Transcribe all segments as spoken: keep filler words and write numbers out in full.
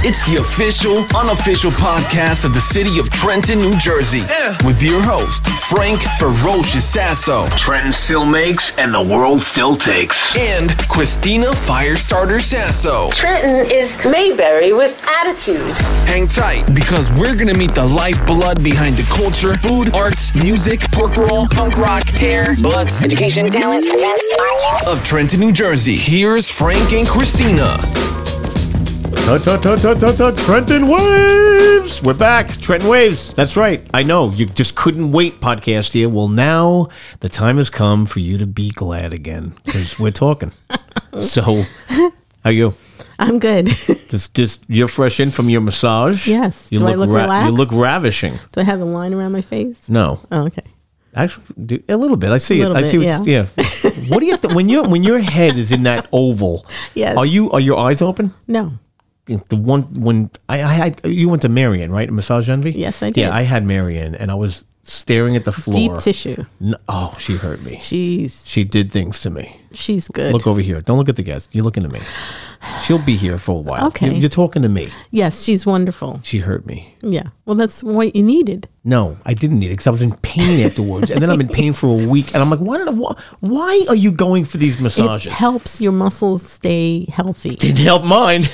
It's the official, unofficial podcast of the city of Trenton, New Jersey. Yeah. With your host, Frank Ferocious Sasso. Trenton still makes and the world still takes. And Christina Firestarter Sasso. Trenton is Mayberry with attitude. Hang tight, because we're going to meet the lifeblood behind the culture, food, arts, music, pork roll, punk rock, hair, butts, education, talent, events, arts of Trenton, New Jersey. Here's Frank and Christina. Tut, tut, tut, tut, tut, tut, Trenton Waves! We're back. Trenton Waves. That's right. I know. You just couldn't wait, podcast here. Well, now the time has come for you to be glad again, because we're talking. So, how are you? I'm good. Just, just you're fresh in from your massage. Yes. You Do look I look ra- relaxed? You look ravishing. Do I have a line around my face? No. Oh, okay. Actually, do, a little bit. I see A it. little I bit, see what's, yeah. yeah. What do you th- when you when your head is in that oval? Yes. Are you are your eyes open? No. The one when I, I had you went to Marion, right? Massage Envy. Yes, I did. Yeah, I had Marion, and I was staring at the floor. Deep tissue. No, oh, she hurt me. She's She did things to me. she's good. Look over here. Don't look at the guests. You're looking at me. She'll be here for a while. Okay. You're, you're talking to me. Yes, she's wonderful. She hurt me. Yeah. Well, that's what you needed. No, I didn't need it because I was in pain afterwards, and then I'm in pain for a week, and I'm like, why, did I, why, why are you going for these massages? It helps your muscles stay healthy. Didn't help mine.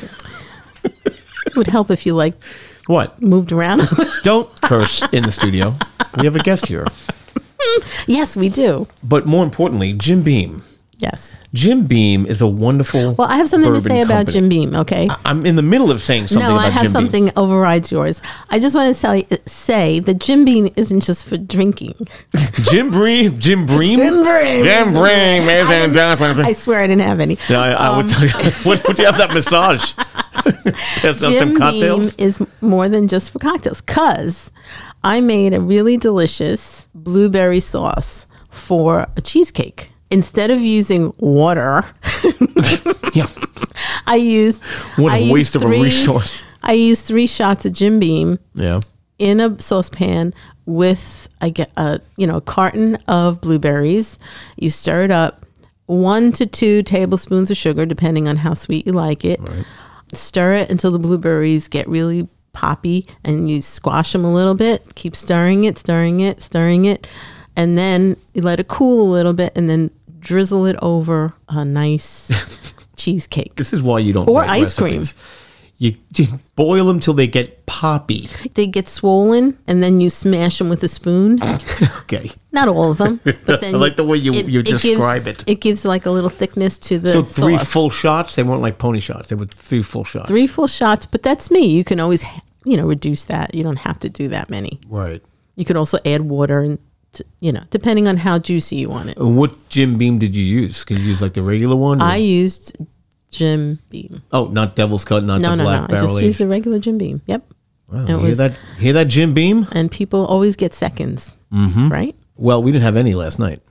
It would help if you like What? moved around. Don't curse in the studio. We have a guest here. Yes, we do. But more importantly, Jim Beam. Yes. Jim Beam is a wonderful. Well, I have something to bourbon say about company. Jim Beam, okay? I- I'm in the middle of saying something no, about I have Jim something Beam. overrides yours. I just want to tell you, say that Jim Beam isn't just for drinking. Jim Bream, Jim Bream, Jim Bream. Jim Bream. I swear I didn't have any. Yeah, I, I would tell you. What would you have that massage? Pass out some Jim cocktails. Beam is more than just for cocktails, because I made a really delicious blueberry sauce for a cheesecake. Instead of using water, Yeah, I used what I a used waste of a three- resource. I used three shots of Jim Beam Yeah, in a saucepan with I get a you know a carton of blueberries. You stir it up, one to two tablespoons of sugar, depending on how sweet you like it. Right. Stir it until the blueberries get really poppy, and you squash them a little bit. Keep stirring it, stirring it, stirring it, and then you let it cool a little bit, and then drizzle it over a nice cheesecake. This is why you don't Or write ice cream. recipes. You, you boil them till they get poppy. They get swollen, and then you smash them with a spoon. Okay. Not all of them, but then I like the way you- you describe gives, it. It gives like a little thickness to the So three sauce. full shots. They weren't like pony shots. They were three full shots. three full shots. But that's me. You can always, you know, reduce that. You don't have to do that many. Right. You could also add water, and t- you know, depending on how juicy you want it. And what Jim Beam did you use? Could you use like the regular one? or- I used Jim Beam. oh, not Devil's Cut, not No, the no, Black no. I Barrel just Aged. used the regular Jim Beam. Yep. Wow, It hear was- that? Hear that, Jim Beam? And people always get seconds, mm-hmm. right? Well, we didn't have any last night.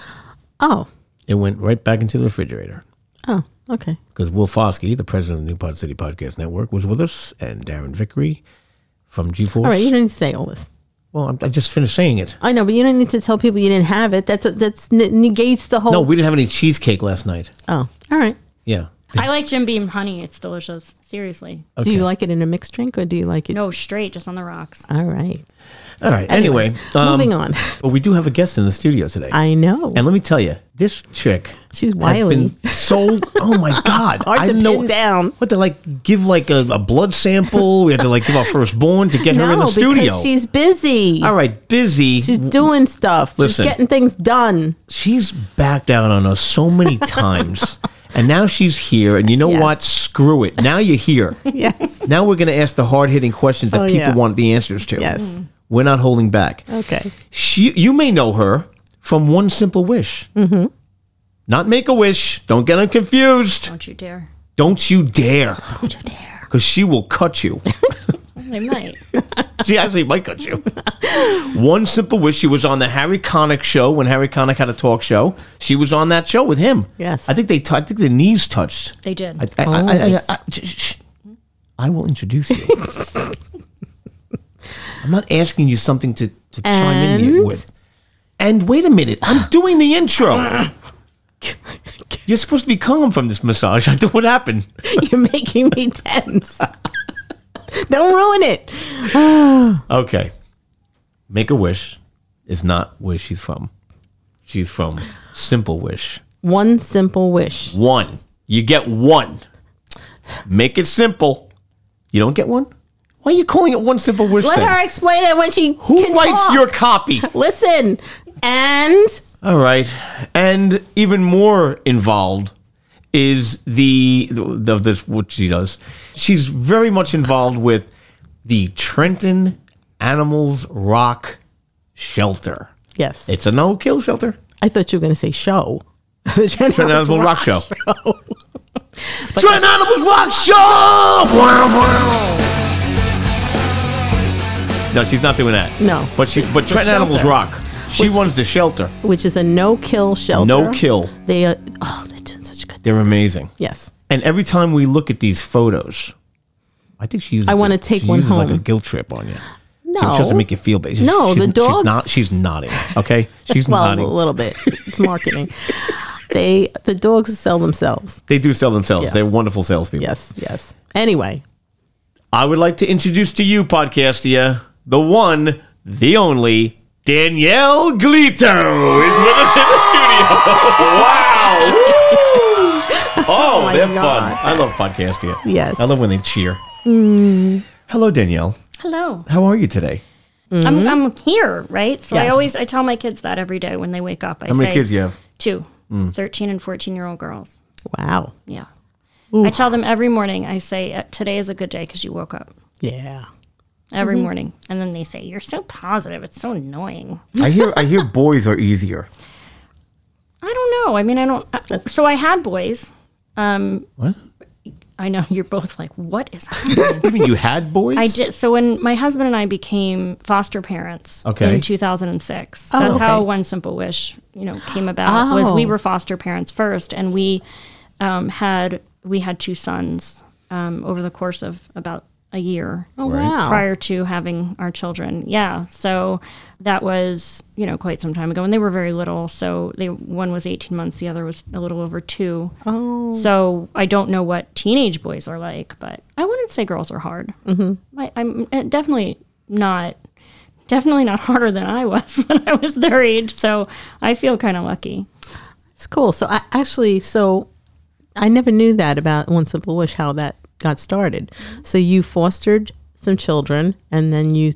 Oh, It went right back into the refrigerator oh, okay. because Will Foskey, the president of the New Pod City Podcast Network, was with us, and Darren Vickery from G-Force. All right, you don't need to say all this. Well, I'm, I just finished saying it. I know, but you don't need to tell people you didn't have it. That's a, that's n- negates the whole. No, we didn't have any cheesecake last night. Oh, all right. Yeah. I like Jim Beam honey. It's delicious. Seriously. Do you Okay. like it in a mixed drink, or do you like it? No, straight, just on the rocks. All right. All right. Anyway, um, moving on. But we do have a guest in the studio today. I know. And let me tell you, this chick She's has wily. been so. Oh my God! Hard I to didn't know pin down. what to like give like a, a blood sample. We had to like give our firstborn to get her in no, the studio. because she's busy. All right, busy. She's doing stuff. Listen. She's getting things done. She's backed out on us so many times. And now she's here. And you know Yes. what? Screw it. Now you're here. Yes. Now we're going to ask the hard-hitting questions that Oh, people yeah. want the answers to. Yes. We're not holding back. Okay. She, you may know her from One Simple Wish. Mm-hmm. Not Make-A-Wish. Don't get them confused. Don't you dare. Don't you dare. Don't you dare. Because she will cut you. I might. She actually might cut you. One Simple Wish. She was on the Harry Connick show when Harry Connick had a talk show. She was on that show with him. Yes. I think they. T- I think their knees touched. They did. I, I, I, I, I, I, shh, shh. I will introduce you. I'm not asking you something to, to chime in here And? with. And wait a minute, I'm doing the intro. You're supposed to be calm from this massage. I thought, what happened? You're making me tense. Don't ruin it. Okay. Make a Wish is not where she's from. She's from Simple Wish. One simple wish. One. You get one. Make it simple. You don't get one? Why are you calling it One Simple Wish Let then? her explain it when she Who can writes talk. your copy? Listen. And All right. And even more involved is the, the this what she does. She's very much involved with the Trenton Animals Rock Shelter. yes. It's a no-kill shelter. I thought you were going to say show. The Trenton Animals Rock Show. Show. Trenton Animals Rock Show! No, she's not doing that. No. But she but Trenton shelter. Animals Rock. She Which- runs the shelter. Which is a no-kill shelter. No kill. They are, oh, they're doing such good. They're amazing. Yes. And every time we look at these photos, I think she uses I wanna it- take she one uses like home. a guilt trip on you. No. She just to make you feel bad. She's- No, she's, the dogs- She's, not, she's nodding. Okay, she's Well, nodding. a little bit. It's marketing. they the dogs sell themselves. They do sell themselves. Yeah. They're wonderful salespeople. Yes, yes. Anyway, I would like to introduce to you, Podcastia, the one, the only, Danielle Glito is with us in the studio. Wow. Woo. Oh, my they're God. fun. I love Podcastia. Yes. I love when they cheer. Hello, Danielle. Hello. How are you today? I'm I'm here, right? So I Yes. always I tell my kids that every day when they wake up. I How many say, kids you have? Two. thirteen and fourteen year old girls. wow. Yeah. I tell them every morning, I say, "Uh, today is a good day because you woke up. Yeah. Every morning. And then they say, you're so positive. It's so annoying. I hear I hear boys are easier. I don't know. I mean, I don't. I, so I had boys. What? I know you're both like, what is happening? You mean you had boys? I did. So when my husband and I became foster parents Okay. in two thousand six, Oh, that's how okay. One Simple Wish, you know, came about. Was we Oh. were foster parents first, and we um, had we had two sons um, over the course of about a year Oh, wow. prior to having our children. Yeah, so that was, you know, quite some time ago, and they were very little. So they one was eighteen months, the other was a little over two. Oh. So I don't know what teenage boys are like, but I wouldn't say girls are hard. Mm-hmm. I, I'm uh, definitely not, definitely not harder than I was when I was their age. So I feel kind of lucky. It's cool. So I actually, so I never knew that about One Simple Wish, how that got started. So you fostered some children and then you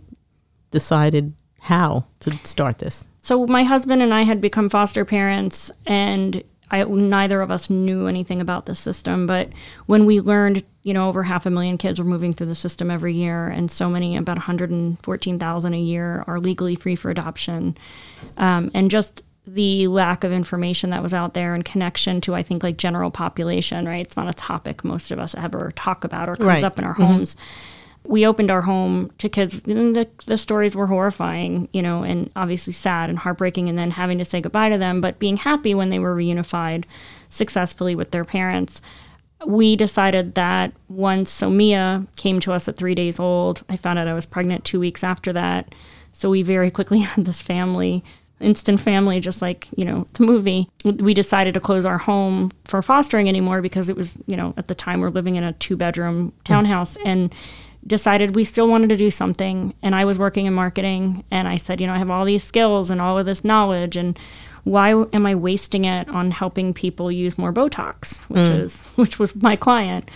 decided how to start this. So my husband and I had become foster parents, and I, neither of us knew anything about the system. But when we learned, you know, over half a million kids were moving through the system every year, and so many, about one hundred fourteen thousand a year, are legally free for adoption, um, and just the lack of information that was out there and connection to, I think, like general population, right? It's not a topic most of us ever talk about or comes Right. up in our homes. We opened our home to kids, and the, the stories were horrifying, you know, and obviously sad and heartbreaking, and then having to say goodbye to them, but being happy when they were reunified successfully with their parents. We decided that once, so Mia came to us at three days old. I found out I was pregnant two weeks after that. So we very quickly had this family, instant family, just like, you know, the movie. We decided to close our home for fostering anymore because it was, you know, at the time we're living in a two bedroom townhouse, and decided we still wanted to do something. And I was working in marketing, and I said, you know, I have all these skills and all of this knowledge, and why am I wasting it on helping people use more Botox, which is which was my client.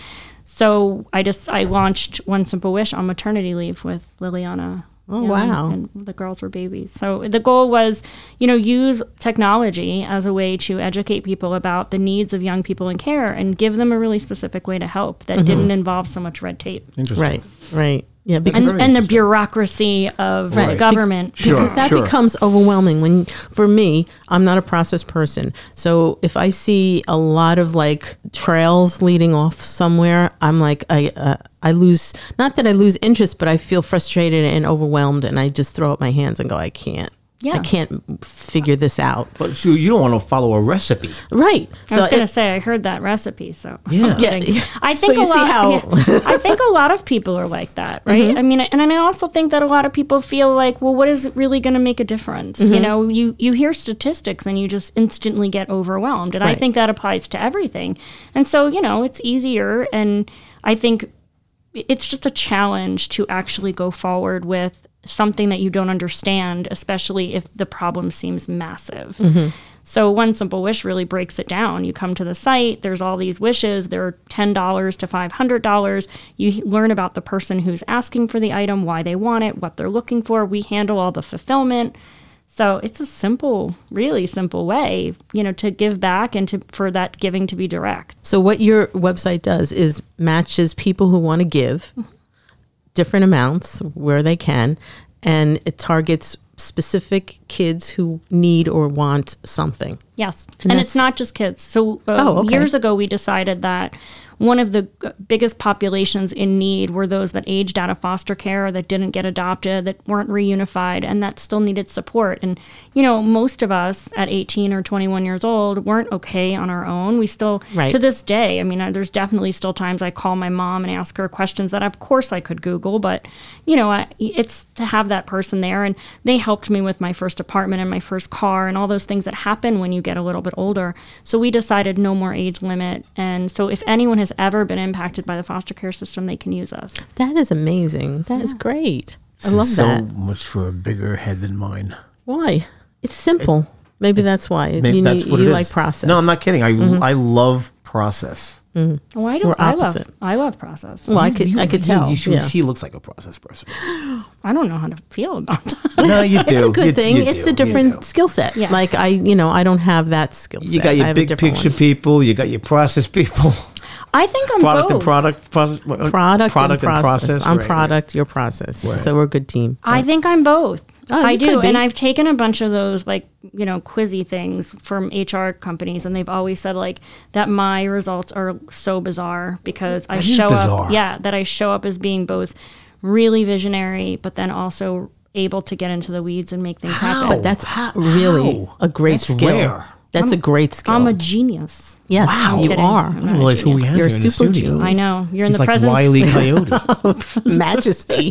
So I just I launched One Simple Wish on maternity leave with Liliana. Oh, you know, wow. And the girls were babies. So the goal was, you know, use technology as a way to educate people about the needs of young people in care and give them a really specific way to help that didn't involve so much red tape. Interesting. Right, right. Yeah, because And, very and the interesting. bureaucracy of Right. the government. Sure, because that sure. becomes overwhelming when, for me, I'm not a process person. So if I see a lot of like trails leading off somewhere, I'm like, I, uh, I lose, not that I lose interest, but I feel frustrated and overwhelmed, and I just throw up my hands and go, I can't. Yeah. I can't figure this out. But so you don't want to follow a recipe. Right. I was So going to it- say I heard that recipe, so Yeah. I'm kidding. Yeah. I So think you a see lot. how- yeah, I think a lot of people are like that, right? I mean, and I also think that a lot of people feel like, well, what is really going to make a difference? You know, you you hear statistics and you just instantly get overwhelmed, and I Right. think that applies to everything. And so, you know, it's easier, and I think it's just a challenge to actually go forward with something that you don't understand, especially if the problem seems massive. Mm-hmm. So One Simple Wish really breaks it down. You come to the site, there's all these wishes, they're ten dollars to five hundred dollars. You learn about the person who's asking for the item, why they want it, what they're looking for. We handle all the fulfillment. So it's a simple, really simple way, you know, to give back and to for that giving to be direct. So what your website does is matches people who want to give different amounts where they can, and it targets specific kids who need or want something. Yes. And And, that's- it's not just kids. So uh, Oh, okay. years ago, we decided that one of the g- biggest populations in need were those that aged out of foster care, that didn't get adopted, that weren't reunified, and that still needed support. And, you know, most of us at eighteen or twenty-one years old weren't okay on our own. We still, Right. to this day, I mean, uh, there's definitely still times I call my mom and ask her questions that, of course, I could Google, but, you know, I, it's to have that person there. And they helped me with my first apartment and my first car and all those things that happen when you get a little bit older. So we decided no more age limit. And so if anyone has ever been impacted by the foster care system, they can use us. That is amazing. That is great. I love so that. much for a bigger head than mine. Why? It's simple. Maybe that's why. Maybe you that's need- what you it like is. process. No, I'm not kidding. I I love process. Oh, I We're don't. I love. opposite. I love process. Well, I could You- I could you- tell. you- yeah. She looks like a process person. I don't know how to feel about that. No, you do. It's a good You- thing. you It's do. a You different do. skill set. Yeah. Like I, you know, I don't have that skill set. You got I your have a big different picture one. people. You got your process people. I think I'm Product both. and product. Process, what- Product, product and process. I'm Right, right. product. You're process. Right. So we're a good team. I think I'm both. Oh, I you do. could be. And I've taken a bunch of those, like, you know, quizzy things from H R companies, and they've always said, like, that my results are so bizarre because I That is show bizarre. up. Yeah, that I show up as being both really visionary, but then also able to get into the weeds and make things happen. But that's really How? a great That's skill. rare. That's a great skill. I'm a genius. yes, Wow. you Kidding. are. I'm I not didn't a realize who we genius. have You're here in the super studio. genius. I know. You're in He's the like presence. Wile E. Coyote. Majesty.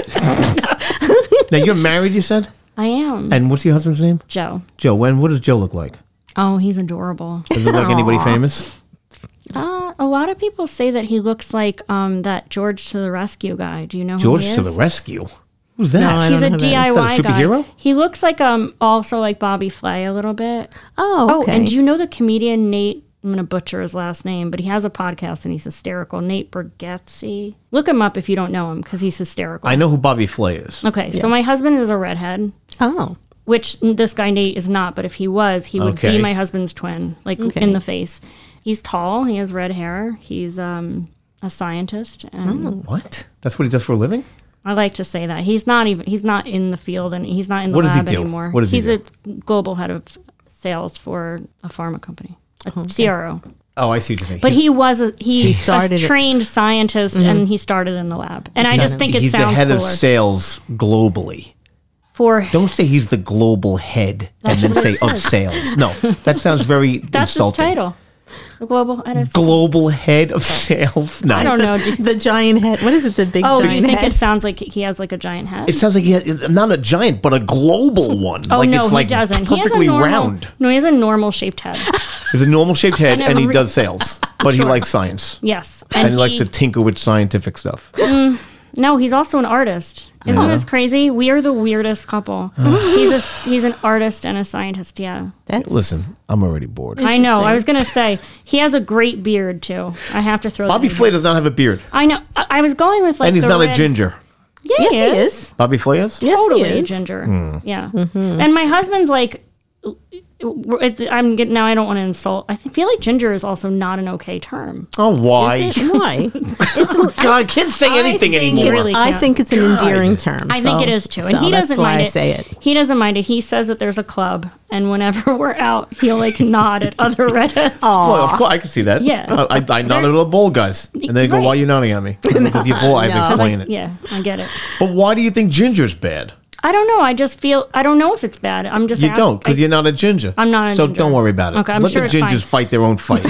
Now you're married, you said, I am. and what's your husband's name? Joe. Joe. When? What does Joe look like? Oh, he's adorable. Does he look like anybody famous? Uh, a lot of people say that he looks like um, that George to the Rescue guy. Do you know who George he is? to the rescue. Who's that? No, I He's don't a know who that is. D I Y Is that a guy. superhero? He looks like um also like Bobby Flay a little bit. Oh, okay. Oh, and do you know the comedian Nate? I'm gonna butcher his last name, but he has a podcast and he's hysterical. Nate Bargatze. Look him up if you don't know him because he's hysterical. I know who Bobby Flay is. Okay, so my husband is a redhead, Oh, which this guy Nate is not. But if he was, he would Okay. be my husband's twin, like Okay. in the face. He's tall. He has red hair. He's um a scientist, and What? That's what he does for a living? I like to say that he's not even he's not in the field and he's not in the What does he lab do? anymore. What does he he's do? a global head of sales for a pharma company, a C R O. Oh, I see what you're saying. But he was a, he, He started a it. trained scientist and he started in the lab. And I He's- just think it he's sounds the head cooler of sales globally. for Don't say he's the global head and then what say it of says. sales. No, that sounds very that's insulting. his title. The global head of Global head of sales. No, I don't know. Do- the giant head. What is it? The big Oh, do giant you think head. it sounds like he has like a giant head? It sounds like he has, not a giant, but a global one. oh like no, it's he like doesn't. perfectly he has a normal, round. No, he has a normal shaped head. He's a normal shaped head, never and he re- does sales, but he Sure. likes science, Yes, and, he, likes to tinker with scientific stuff. No, he's also an artist. Isn't this crazy? We are the weirdest couple. he's a he's an artist and a scientist. Yeah, That's, Listen, I'm already bored. I know. I was gonna say he has a great beard too. I have to throw. Bobby that in. Flay does not have a beard, I know. I, I was going with like, and he's the not a red- ginger. Yeah, yes, he he is. is. Bobby Flay is? Yes, Totally he a is. ginger. Hmm. Yeah, Mm-hmm. and my husband's like. It's, I'm getting now. I don't want to insult. I feel like ginger is also not an okay term. Oh, why? Is it? Why? It's an, God, kids say anything I think anymore. it's- Really I can't. think it's an endearing term. I think so- it is too, and so he that's doesn't why mind I it. say it. He doesn't mind it. He says that there's a club, and whenever we're out, he'll like nod at other redheads. Well, of course, I can see that. Yeah. I, I, I nodded at the bowl guys, and they go, Right. "Why are you nodding at me?" Because you bull, I've No. explained it. Yeah, I get it. But why do you think ginger's bad? I don't know. I just feel I don't know if it's bad. I'm just You ask- don't, because I- you're not a ginger. I'm not a so ginger. don't worry about it. Okay, I'm Let sure the it's gingers fine. fight their own fight.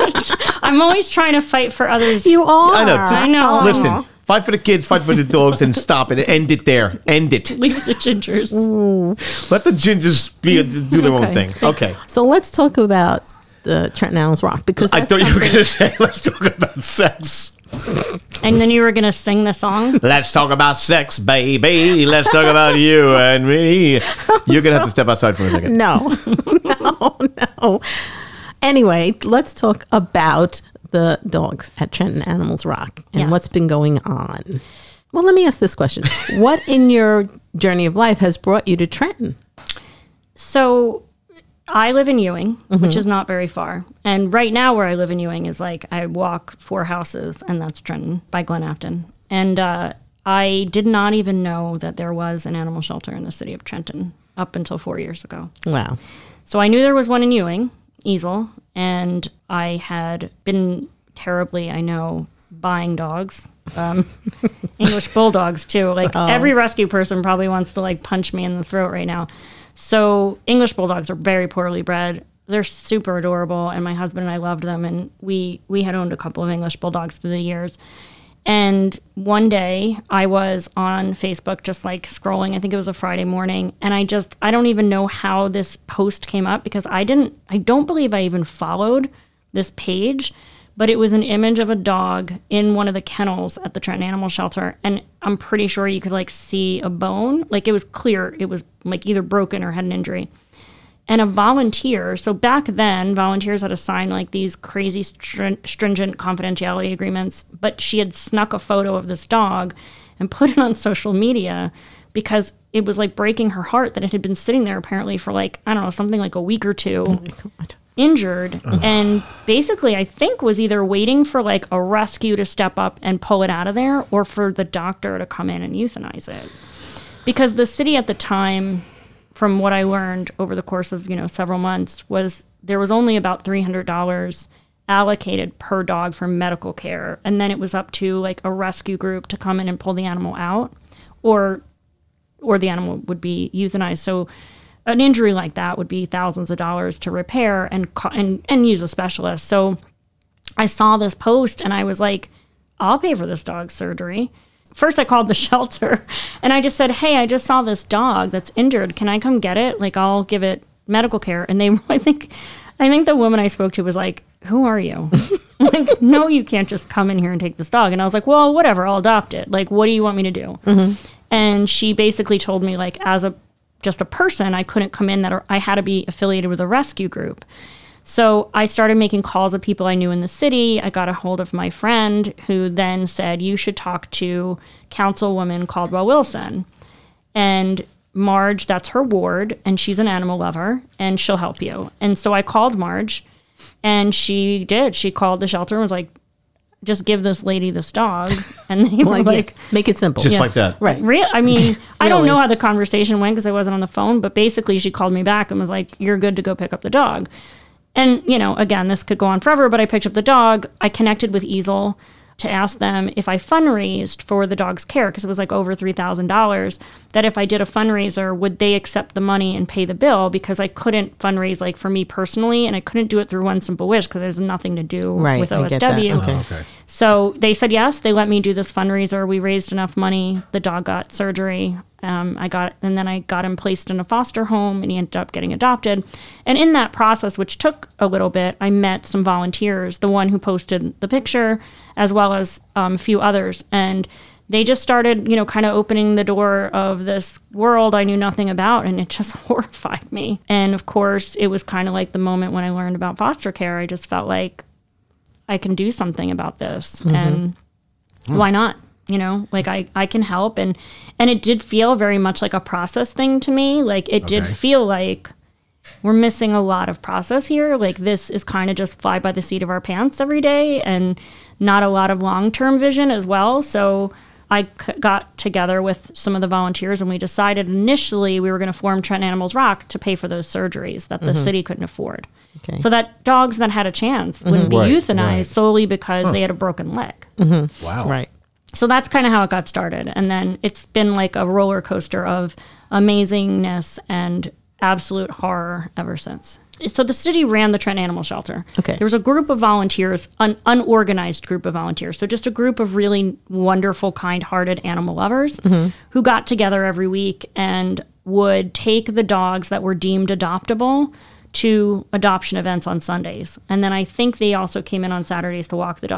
I'm always trying to fight for others. You are. I know. Just I know. listen. Fight for the kids. Fight for the dogs, and stop it. End it there. End it. Leave the gingers. Let the gingers be do their own Okay. thing. Okay. So let's talk about the Trenton Allen's Rock because I that's thought you were something- going to say, let's talk about sex. And then you were going to sing the song? Let's talk about sex, baby. Let's talk about you and me. You're going to have to step outside for a second. No, no, no. Anyway, let's talk about the dogs at Trenton Animals Rock and Yes. what's been going on. Well, let me ask this question. What in your journey of life has brought you to Trenton? So I live in Ewing, mm-hmm. which is not very far. And right now where I live in Ewing is like I walk four houses, and that's Trenton by Glen Afton. And uh, I did not even know that there was an animal shelter in the city of Trenton up until four years ago. Wow. So I knew there was one in Ewing, Easel, and I had been terribly, I know, buying dogs. Um, English bulldogs too. Like Oh. every rescue person probably wants to like punch me in the throat right now. So English bulldogs are very poorly bred. They're super adorable, and my husband and I loved them, and we we had owned a couple of English bulldogs through the years. And one day I was on Facebook just like scrolling, I think it was a Friday morning, and I just I don't even know how this post came up because I didn't I don't believe I even followed this page. But it was an image of a dog in one of the kennels at the Trenton Animal Shelter. And I'm pretty sure you could like see a bone. Like it was clear it was like either broken or had an injury. And a volunteer, so back then, volunteers had to sign like these crazy str- stringent confidentiality agreements. But she had snuck a photo of this dog and put it on social media because it was like breaking her heart that it had been sitting there apparently for like, I don't know, something like a week or two. Oh my God. Injured and basically I think was either waiting for like a rescue to step up and pull it out of there or for the doctor to come in and euthanize it. Because the city at the time, from what I learned over the course of, you know, several months, was there was only about three hundred dollars allocated per dog for medical care. And then it was up to like a rescue group to come in and pull the animal out or or the animal would be euthanized. So an injury like that would be thousands of dollars to repair and co- and and use a specialist. So I saw this post and I was like, I'll pay for this dog's surgery. First I called the shelter and I just said, hey, I just saw this dog that's injured. Can I come get it? Like I'll give it medical care. And they, I think, I think the woman I spoke to was like, who are you? Like, no, you can't just come in here and take this dog. And I was like, well, whatever, I'll adopt it. Like, what do you want me to do? Mm-hmm. And she basically told me like, as a just a person, I couldn't come in, that I had to be affiliated with a rescue group. So I started making calls of people I knew in the city. I got a hold of my friend who then said, you should talk to Councilwoman Caldwell Wilson. And Marge, that's her ward, and she's an animal lover, and she'll help you. And so I called Marge, and she did. She called the shelter and was like, just give this lady this dog. And they were Like, like, yeah, make it simple. Just Yeah. like that. Right. Real, I mean, I don't Really? know how the conversation went because I wasn't on the phone, but basically she called me back and was like, you're good to go pick up the dog. And, you know, again, this could go on forever, but I picked up the dog. I connected with Easel to ask them if I fundraised for the dog's care, because it was like over three thousand dollars, that if I did a fundraiser, would they accept the money and pay the bill? Because I couldn't fundraise like for me personally, and I couldn't do it through One Simple Wish because it has nothing to do Right, with I O S get that. W. Okay. Oh, okay. So they said yes. They let me do this fundraiser. We raised enough money. The dog got surgery. Um, I got, and then I got him placed in a foster home, and he ended up getting adopted. And in that process, which took a little bit, I met some volunteers. The one who posted the picture, as well as um, a few others, and they just started, you know, kind of opening the door of this world I knew nothing about, and it just horrified me. And of course, it was kind of like the moment when I learned about foster care. I just felt like I can do something about this, mm-hmm. and mm. why not? You know, like I, I can help. And, and it did feel very much like a process thing to me. Like it did Okay. feel like we're missing a lot of process here. Like this is kind of just fly by the seat of our pants every day and not a lot of long-term vision as well. So I c- got together with some of the volunteers and we decided initially we were going to form Trenton Animals Rock to pay for those surgeries that the mm-hmm. city couldn't afford. Okay. So that dogs that had a chance mm-hmm. wouldn't be Right, euthanized right. solely because huh. they had a broken leg. Mm-hmm. Wow. Right. So that's kind of how it got started. And then it's been like a roller coaster of amazingness and absolute horror ever since. So the city ran the Trenton Animal Shelter. Okay. There was a group of volunteers, an unorganized group of volunteers. So just a group of really wonderful, kind-hearted animal lovers mm-hmm. who got together every week and would take the dogs that were deemed adoptable to adoption events on Sundays. And then I think they also came in on Saturdays to walk the dog.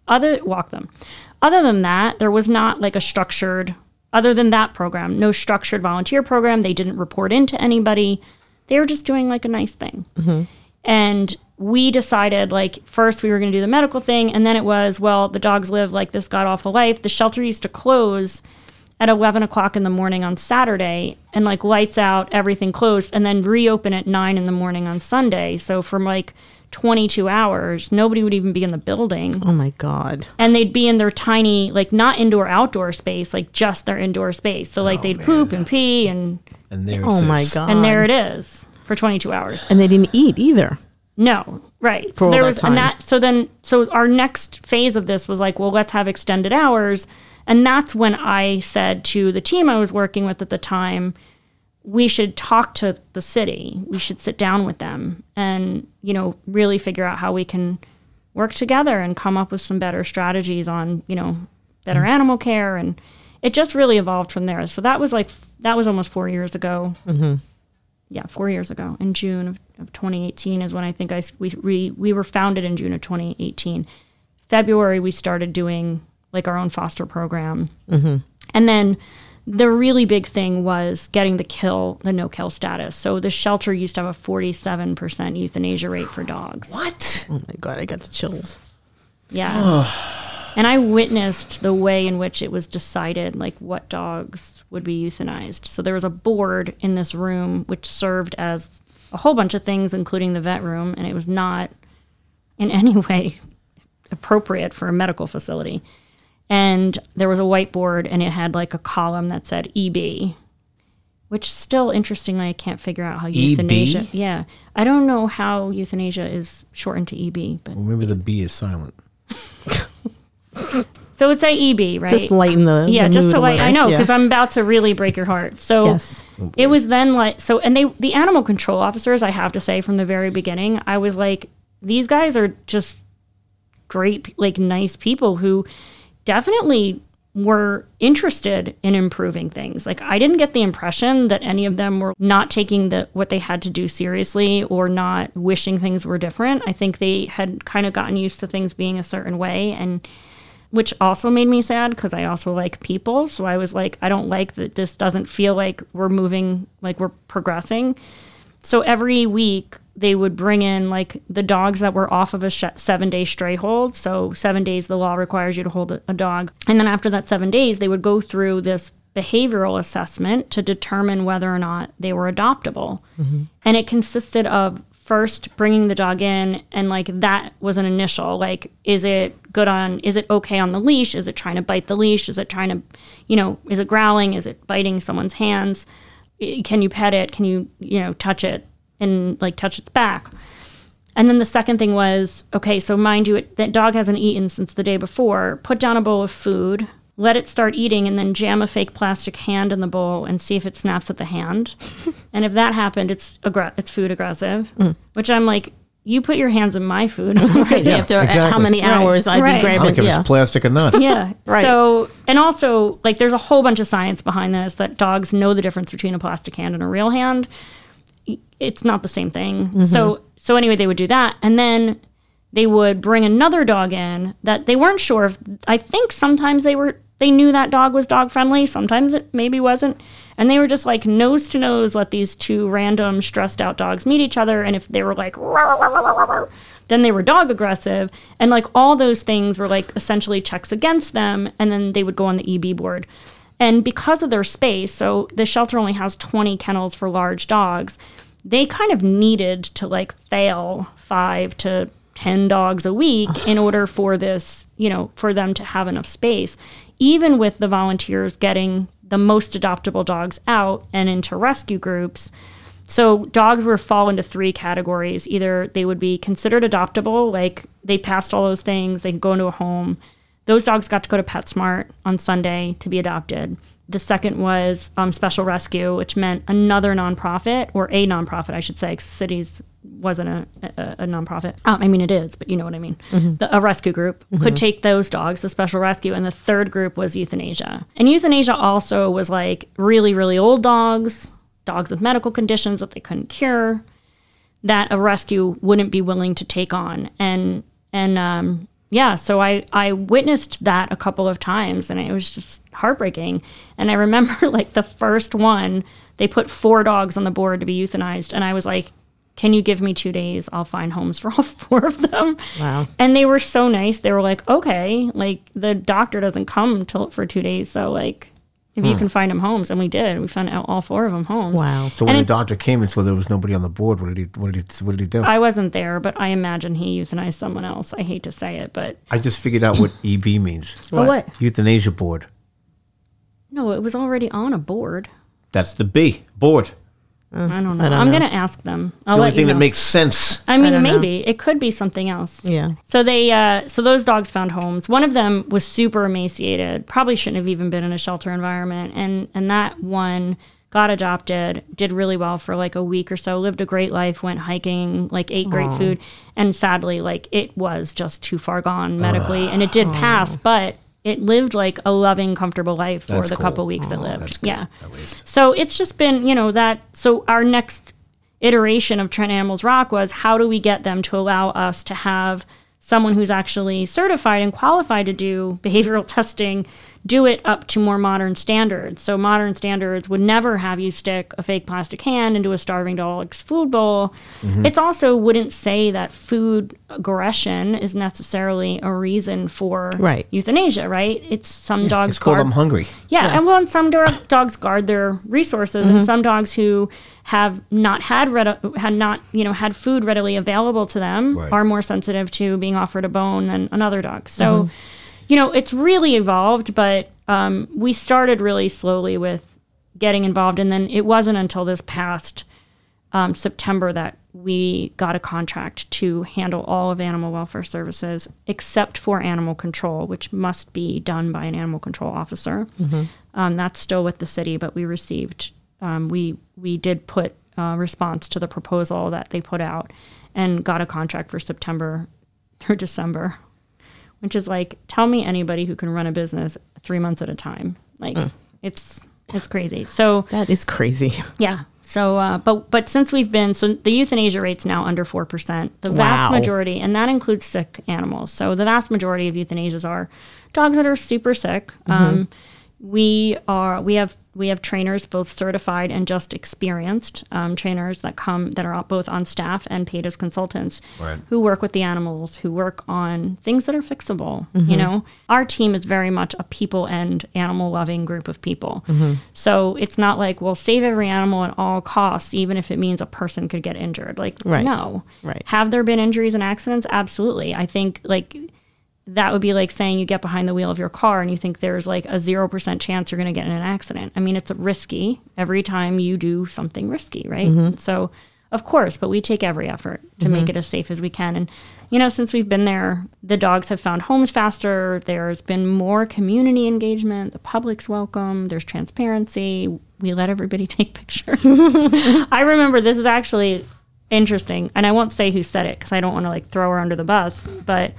other walk them. Other than that, there was not like a structured, other than that program, no structured volunteer program. They didn't report into anybody. They were just doing like a nice thing. Mm-hmm. And we decided, like, first we were going to do the medical thing, and then it was, well, the dogs live like this god-awful life. The shelter used to close at eleven o'clock in the morning on Saturday, and, like, lights out, everything closed, and then reopen at nine in the morning on Sunday. So from, like, twenty-two hours, nobody would even be in the building. Oh, my God. And they'd be in their tiny, like, not indoor-outdoor space, like, just their indoor space. So, like, Oh, they'd man. poop and pee, and, And there it Oh, my sits. God. and there it is for twenty-two hours. And they didn't eat either. No, right. For all there that was time. and that so then so our next phase of this was like, well, let's have extended hours. And that's when I said to the team I was working with at the time, we should talk to the city. We should sit down with them and, you know, really figure out how we can work together and come up with some better strategies on, you know, better Mm-hmm. animal care. And it just really evolved from there. So that was like, that was almost four years ago. Mm-hmm. Yeah, four years ago. In June of, of twenty eighteen is when I think I, s- we, we, we were founded in June of twenty eighteen. February, we started doing like our own foster program. Mm-hmm. And then the really big thing was getting the kill, the no-kill status. So the shelter used to have a forty-seven percent euthanasia rate for dogs. What? Oh, my God. I got the chills. Yeah. And I witnessed the way in which it was decided, like what dogs would be euthanized. So there was a board in this room which served as a whole bunch of things, including the vet room, and it was not in any way appropriate for a medical facility. And there was a whiteboard, and it had like a column that said E B, which still, interestingly, I can't figure out how E B? euthanasia. Yeah. I don't know how euthanasia is shortened to E B, but Well, maybe the B is silent. so it's a E B, right? Just lighten the yeah, the just mood to a like little. I know Yeah. because I'm about to really break your heart. So Yes. it was then like so, and they the animal control officers, I have to say from the very beginning, I was like, these guys are just great, like nice people who definitely were interested in improving things. Like I didn't get the impression that any of them were not taking the what they had to do seriously or not wishing things were different. I think they had kind of gotten used to things being a certain way, and which also made me sad because I also like people. So I was like, I don't like that this doesn't feel like we're moving, like we're progressing. So every week they would bring in like the dogs that were off of a sh- seven day stray hold. So seven days, the law requires you to hold a, a dog. And then after that seven days, they would go through this behavioral assessment to determine whether or not they were adoptable. Mm-hmm. And it consisted of first bringing the dog in, and like that was an initial, like, is it good on, is it okay on the leash? Is it trying to bite the leash? Is it trying to, you know, is it growling? Is it biting someone's hands? Can you pet it? Can you, you know, touch it and like touch its back? And then the second thing was, okay, so mind you, it, that dog hasn't eaten since the day before. Put down a bowl of food, let it start eating, and then jam a fake plastic hand in the bowl and see if it snaps at the hand. And if that happened, it's aggr- it's food aggressive, mm. which I'm like, you put your hands in my food. Right. Yeah, After exactly. how many Right. hours I'd Right. be I grabbing. don't care if Yeah. it's plastic or not. Yeah. Right. So, and also, like, there's a whole bunch of science behind this that dogs know the difference between a plastic hand and a real hand. It's not the same thing. Mm-hmm. So, so anyway, they would do that, and then they would bring another dog in that they weren't sure if. I think sometimes they were they knew that dog was dog friendly. Sometimes it maybe wasn't, and they were just like nose to nose. Let these two random stressed out dogs meet each other, and if they were like, then they were dog aggressive, and like all those things were like essentially checks against them, and then they would go on the E B board. And because of their space, so the shelter only has twenty kennels for large dogs, they kind of needed to like fail five to ten dogs a week in order for this, you know, for them to have enough space, even with the volunteers getting the most adoptable dogs out and into rescue groups. So dogs were fall into three categories. Either they would be considered adoptable, like they passed all those things, they could go into a home. Those dogs got to go to PetSmart on Sunday to be adopted. The second was um, Special Rescue, which meant another nonprofit, or a nonprofit, I should say, 'cause Cities wasn't a, a, a nonprofit. Um, I mean, it is, but you know what I mean. Mm-hmm. The, a rescue group mm-hmm. could take those dogs, the Special Rescue, and the third group was euthanasia. And euthanasia also was like really, really old dogs, dogs with medical conditions that they couldn't cure, that a rescue wouldn't be willing to take on. And, and um, yeah, so I, I witnessed that a couple of times, and it was just heartbreaking. And I remember, like, the first one, they put four dogs on the board to be euthanized, and I was like, can you give me two days? I'll find homes for all four of them. Wow. And they were so nice. They were like, okay, like, the doctor doesn't come till for two days, so, like, if you can find them homes. And we did. We found out all four of them homes. Wow. So when And the it- doctor came and saw there was nobody on the board, what did he what did he, what did he do? I wasn't there, but I imagine he euthanized someone else. I hate to say it, but... I just figured out what E B means. Oh, what? Euthanasia board. No, it was already on a board. That's the B, board. I don't know. don't I'm know. going to ask them. It's I'll the only let thing you know. that makes sense. I mean, don't know. maybe. It could be something else. Yeah. So they, uh, so those dogs found homes. One of them was super emaciated. Probably shouldn't have even been in a shelter environment. And and that one got adopted. Did really well for like a week or so. Lived a great life. Went hiking. Like ate great food. And sadly, like it was just too far gone medically. And it did pass, but it lived like a loving, comfortable life for That's the cool. couple weeks it lived. That's good, Yeah. at least. So it's just been, you know, that. So our next iteration of Trent Animals Rock was, how do we get them to allow us to have someone who's actually certified and qualified to do behavioral testing do it up to more modern standards. So modern standards would never have you stick a fake plastic hand into a starving dog's food bowl. Mm-hmm. It's also wouldn't say that food aggression is necessarily a reason for Right. euthanasia, right? It's some dogs It's called guard- I'm hungry. yeah, and well, and some do- dogs guard their resources, and some dogs who have not had red- had not you know had food readily available to them Right. are more sensitive to being offered a bone than another dog. So, you know, it's really evolved, but um, we started really slowly with getting involved, and then it wasn't until this past um, September that we got a contract to handle all of animal welfare services except for animal control, which must be done by an animal control officer. Um, that's still with the city, but we received, um, we we did put a response to the proposal that they put out and got a contract for September through December, which is like, tell me anybody who can run a business three months at a time. Like, it's it's crazy. So That is crazy. yeah. So, uh, but but since we've been, so the euthanasia rate's now under four percent. The vast Wow. majority, and that includes sick animals. So the vast majority of euthanasias are dogs that are super sick. Um, we are we have we have trainers, both certified and just experienced um, trainers that come that are both on staff and paid as consultants, Right. who work with the animals, who work on things that are fixable. You know, our team is very much a people and animal loving group of people. So it's not like we'll save every animal at all costs, even if it means a person could get injured. Like, Right. no. Right. Have there been injuries and accidents? Absolutely. I think like that would be like saying you get behind the wheel of your car and you think there's like a zero percent chance you're going to get in an accident. I mean, it's risky every time you do something risky, right? So, of course, but we take every effort to make it as safe as we can. And, you know, since we've been there, the dogs have found homes faster. There's been more community engagement. The public's welcome. There's transparency. We let everybody take pictures. I remember this is actually interesting, and I won't say who said it because I don't want to like throw her under the bus, but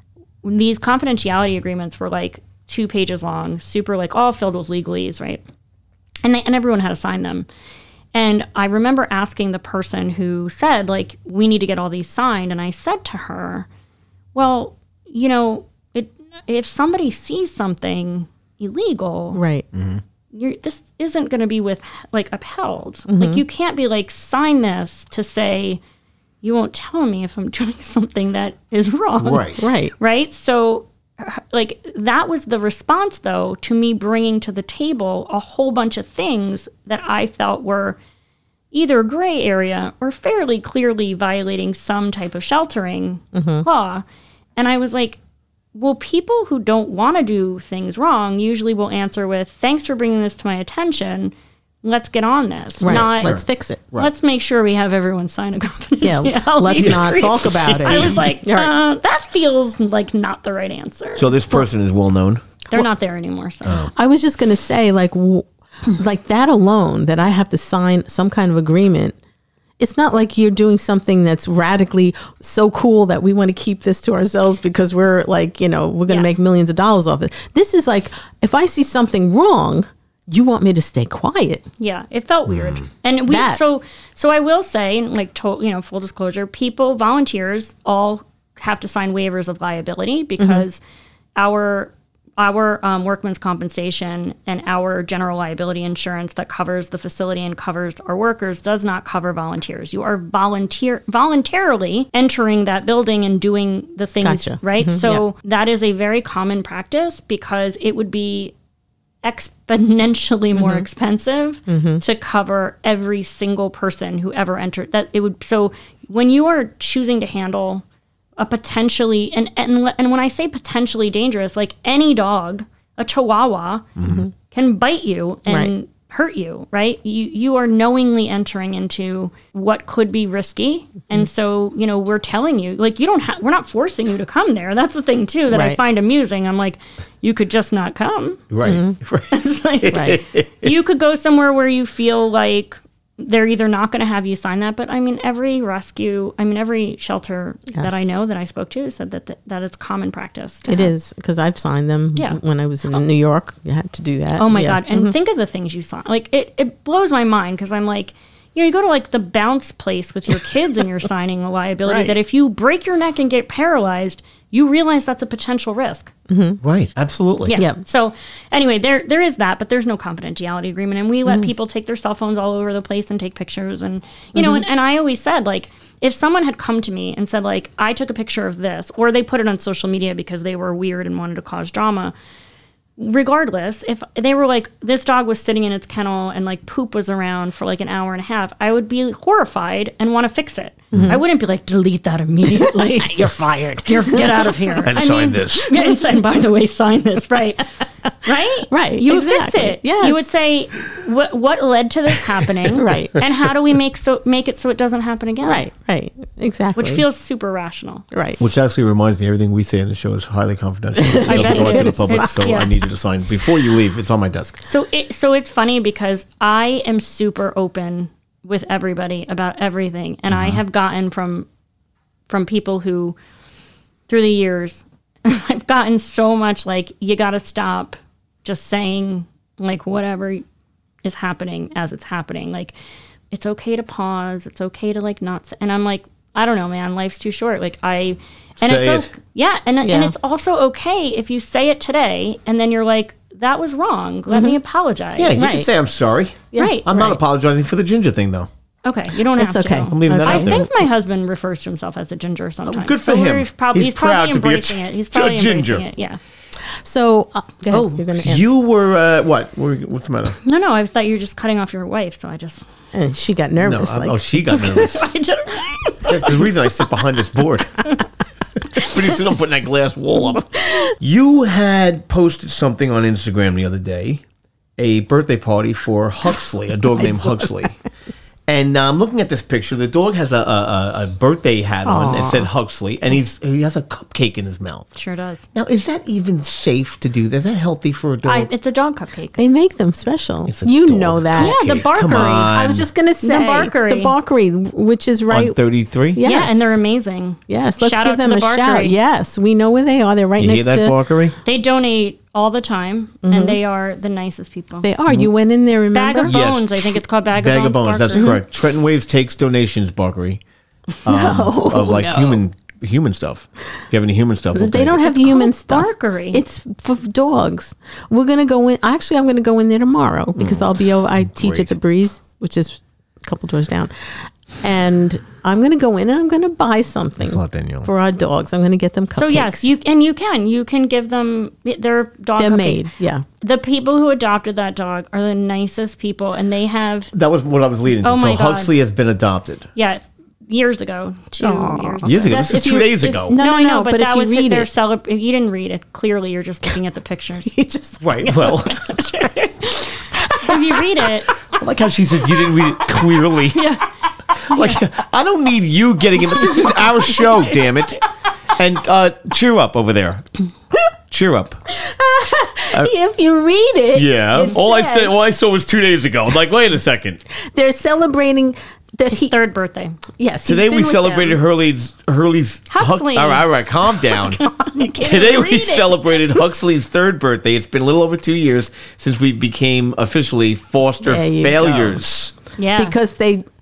these confidentiality agreements were like two pages long, super like all filled with legalese, right? And they, and everyone had to sign them. And I remember asking the person who said, like, we need to get all these signed. And I said to her, well, you know, it, if somebody sees something illegal, Right. you're, this isn't going to be with like upheld. Like, you can't be like, sign this to say, you won't tell me if I'm doing something that is wrong. Right. Right. Right. So, like, that was the response, though, to me bringing to the table a whole bunch of things that I felt were either gray area or fairly clearly violating some type of sheltering law. And I was like, well, people who don't want to do things wrong usually will answer with, thanks for bringing this to my attention. Let's get on this. Right. Not, Let's fix it. let's make sure we have everyone sign a Yeah. confidentiality Let's not agreement. talk about it. I was like, Right. uh, that feels like not the right answer. So this person is well known. They're not there anymore. So I was just going to say, like, w- like that alone, that I have to sign some kind of agreement. It's not like you're doing something that's radically so cool that we want to keep this to ourselves because we're like, you know, we're going to Yeah. make millions of dollars off it. This is like, if I see something wrong, you want me to stay quiet. yeah, it felt weird. And we That- so so I will say, like, to, you know, full disclosure, people, volunteers, all have to sign waivers of liability because mm-hmm. our our um, workman's compensation and our general liability insurance that covers the facility and covers our workers does not cover volunteers. You are volunteer voluntarily entering that building and doing the things, Gotcha. right? Mm-hmm. So Yeah. that is a very common practice because it would be exponentially more Mm-hmm. expensive mm-hmm. to cover every single person who ever entered that. It would, so when you are choosing to handle a potentially, and, and and when I say potentially dangerous, like any dog, a Chihuahua mm-hmm. can bite you and Right. hurt you, right? You you are knowingly entering into what could be risky, and so you know we're telling you, like you don't have, we're not forcing you to come there. That's the thing too that I Right. find amusing. I'm like, you could just not come. Right. It's like, Right. you could go somewhere where you feel like they're either not going to have you sign that, but I mean, every rescue, I mean, every shelter that I know that I spoke to said that that, that is common practice. to It have. is because I've signed them. Yeah. When I was in New York, you had to do that. Oh my Yeah. God. And think of the things you sign. Like, it, it blows my mind because I'm like, you know, you go to like the bounce place with your kids and you're signing a liability Right. that if you break your neck and get paralyzed, you realize that's a potential risk. Right. Absolutely. Yeah. Yeah. So anyway, there there is that, but there's no confidentiality agreement, and we let people take their cell phones all over the place and take pictures, and you know, and, and I always said, like, if someone had come to me and said, like, I took a picture of this, or they put it on social media because they were weird and wanted to cause drama. Regardless, if they were like, this dog was sitting in its kennel and like poop was around for like an hour and a half, I would be horrified and want to fix it. I wouldn't be like, delete that immediately. You're fired. You're, get out of here. And I sign mean, this. Yeah, and sign, by the way, sign this. Right. Right? Right, You would fix exactly. it. Yes. You would say, what what led to this happening? Right. And how do we make so make it so it doesn't happen again? Right. Right. Exactly. Which feels super rational. right. Which actually reminds me, everything we say in the show is highly confidential. It I doesn't bet go it out to the is. public, It's- so yeah. I need you to sign before you leave. It's on my desk. So it so it's funny because I am super open with everybody about everything, and I have gotten from from people who through the years I've gotten so much like, you got to stop just saying like whatever is happening as it's happening. Like, it's okay to pause. It's okay to like not. Say, and I'm like, I don't know, man. Life's too short. Like I, and Say it's it. o- yeah, and and Yeah. it's also okay if you say it today, and then you're like, that was wrong. Let me apologize. Yeah, you can Right. say I'm sorry. Right. I'm not Right. apologizing for the ginger thing, though. Okay, you don't It's have okay. to. I'm leaving that I out there. think my husband refers to himself as a ginger sometimes. good for So him. He's probably, He's he's probably proud to be a embracing gi- it. He's a probably ginger. embracing it. Yeah. So, uh, go ahead. Oh. You're going to You were, uh, what? What were- What's the matter? No, no. I thought you were just cutting off your wife, so I just. And she got No, nervous. I- like, oh, she got nervous. I just That's the reason I sit behind this board. Pretty soon I'm putting that glass wall up. You had posted something on Instagram the other day, a birthday party for Huxley, a dog named Huxley. And uh, I'm looking at this picture. The dog has a, a, a birthday hat on. It said Huxley, and he's he has a cupcake in his mouth. sure does. Now, is that even safe to do? Is that healthy for a dog? I, it's a dog cupcake. they make them special. It's a You dog know that. Yeah, the cupcake. Come Barkery. on. I was just going to say Barkery. the Barkery, which is right. on thirty-three. Yeah. Yeah, Yes. and they're amazing. Yes, let's Shout give out to them the a shout. Barkery. Yes, we know where they are. They're right You hear next that, to. Barkery? They donate all the time, and they are the nicest people. They are. You went in there, Bag remember? of Yes. Bones, I think it's called Bag, Bag of of Bones. Bones, that's Barkery. correct. Trenton Waves takes donations, Barkery. Um, of like no. human human stuff. If you have any human stuff, we'll They take don't it. have It's human called stuff. Barkery. It's for dogs. We're gonna go in. Actually, I'm gonna go in there tomorrow because I'll be over. I teach Great. at the Breeze, which is a couple doors down, and I'm gonna go in and I'm gonna buy something That's not Danielle. for our dogs. I'm gonna get them cupcakes. So yes, you and you can you can give them their dog. They're cupcakes. made. Yeah. The people who adopted that dog are the nicest people, and they have That was what I was leading to. Oh so my God. Huxley has been adopted. yeah years ago, two years. Years ago. That's This is if two you- days if- ago. No, No, no, I know, no, but, but if that you was read their it- celebr You didn't read it. Clearly, you're just looking at the pictures. You just Right. Well, If you read it, I like how she says you didn't read it clearly. yeah. Like, I don't need you getting it. This is our show, damn it. And uh, cheer up over there. Cheer up. if you read it, Yeah. it All I says said, all I saw was two days ago. I'm like, wait a second. they're celebrating that he. Third birthday. Yes, he's Today been we with celebrated them. Hurley's Hurley's Huxley. All right, all right, calm down. You can't Today we read it. celebrated Huxley's third birthday. It's been a little over two years since we became officially foster There you failures. Yeah. because they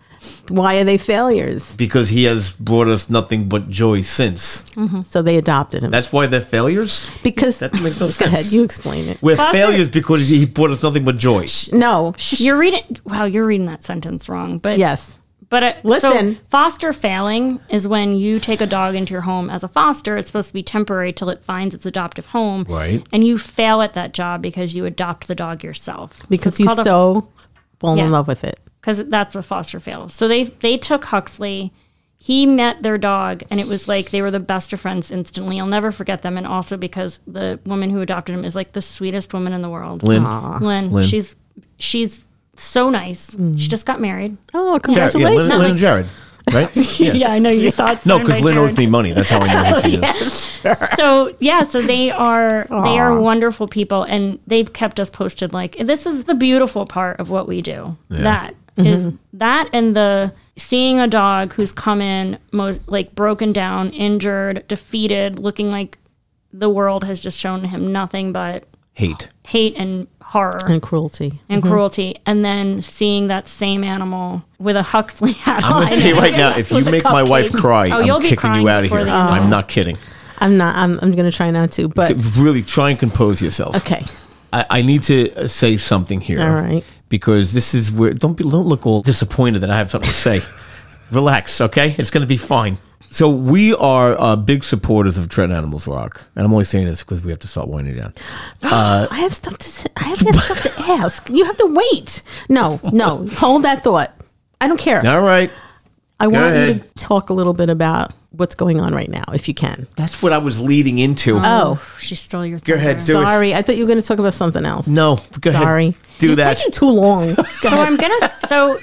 Why are they failures? Because he has brought us nothing but joy since. So they adopted him. That's why they're failures? because That makes no Go sense. ahead, you explain it. We're Foster- failures because he brought us nothing but joy. No. You're reading. Wow, you're reading that sentence wrong. But Yes. But uh, Listen. so foster failing is when you take a dog into your home as a foster. It's supposed to be temporary till it finds its adoptive home, Right. And you fail at that job because you adopt the dog yourself Because it's you called a- so fall in Yeah. love with it. because that's a foster fail. So they they took Huxley. He met their dog, and it was like they were the best of friends instantly. I'll never forget them, and also because the woman who adopted him is like the sweetest woman in the world, Lynn. Lynn. Lynn. She's she's so nice. She just got married. Oh, Jared, yeah, congratulations. Lynn, Lynn and Jared, right? Yes. Yeah, I know you thought. No, because Lynn owes me money. That's how I know who she is. So yeah, so they are they are wonderful people, and they've kept us posted. Like, this is the beautiful part of what we do. That is that, and the seeing a dog who's come in most like broken down, injured, defeated, looking like the world has just shown him nothing but Hate. hate and horror And cruelty. and cruelty, and then seeing that same animal with a Huxley hat I'm on. going to tell you right now, if you With a make my wife cupcake. cry, Oh, you'll I'm be kicking you crying out of before here. the- I'm not kidding. I'm not. I'm. I'm going to try not to. But Really try and compose yourself. okay. I, I need to say something here. All right. Because this is where, don't be, don't look all disappointed that I have something to say. Relax, okay? It's going to be fine. So we are uh, big supporters of Trent Animals Rock. And I'm only saying this because we have to start winding down. I have stuff to. Say. I have stuff to ask. You have to wait. No. No. Hold that thought. I don't care. All right. I want you ahead. to talk a little bit about what's going on right now, if you can. That's what I was leading into. Oh, She stole your. Go ahead, thunder. do it. sorry. I thought you were going to talk about something else. No, go ahead. Sorry. Do You're that. taking too long. Go So ahead. I'm gonna so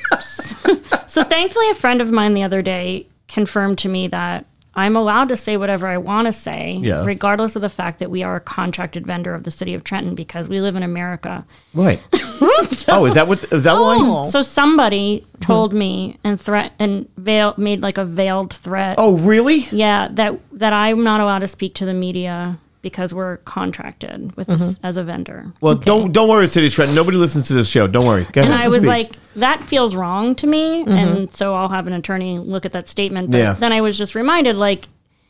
so thankfully a friend of mine the other day confirmed to me that I'm allowed to say whatever I want to say, Yeah. regardless of the fact that we are a contracted vendor of the city of Trenton because we live in America. Right. Oh, is that what, is that why? Oh. So somebody told me and threat and veil made like a veiled threat. Oh, really? Yeah, that that I'm not allowed to speak to the media because we're contracted with this as a vendor. Well, don't don't worry, City of Trenton. Nobody listens to this show. Don't worry. Go And ahead. I was Speak. like, that feels wrong to me. And so I'll have an attorney look at that statement. But Yeah. then I was just reminded, like,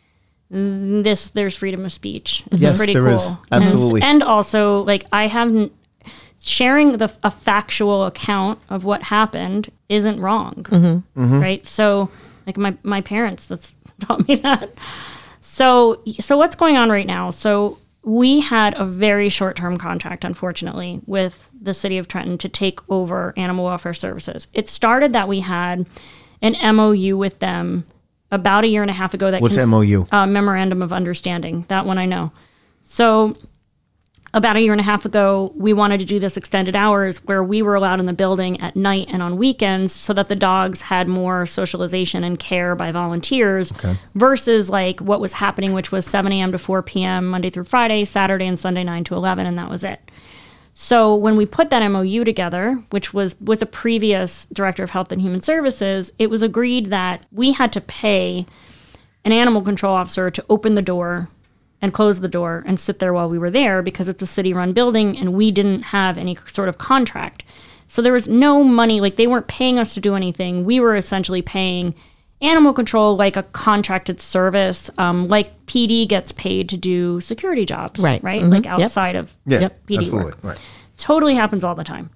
mm, this, there's freedom of speech. It's Yes, pretty there cool. is. Absolutely. And, and also, like, I haven't, sharing the a factual account of what happened isn't wrong. Mm-hmm. Right. So, like, my, my parents, that's taught me that. So, so what's going on right now? So we had a very short-term contract, unfortunately, with the city of Trenton to take over animal welfare services. It started that we had an M O U with them about a year and a half ago. That What's M O U? Uh, Memorandum of Understanding. That one I know. So about a year and a half ago, we wanted to do this extended hours where we were allowed in the building at night and on weekends so that the dogs had more socialization and care by volunteers versus like what was happening, which was seven a.m. to four p.m. Monday through Friday, Saturday and Sunday nine to eleven, and that was it. So when we put that M O U together, which was with a previous director of health and human services, it was agreed that we had to pay an animal control officer to open the door and close the door and sit there while we were there because it's a city-run building and we didn't have any sort of contract. So there was no money, like they weren't paying us to do anything. We were essentially paying animal control like a contracted service, um, like P D gets paid to do security jobs, Right. Right? Mhm. Like Yep. outside of Yeah, Yep. P D absolutely. work. Right. Totally happens all the time.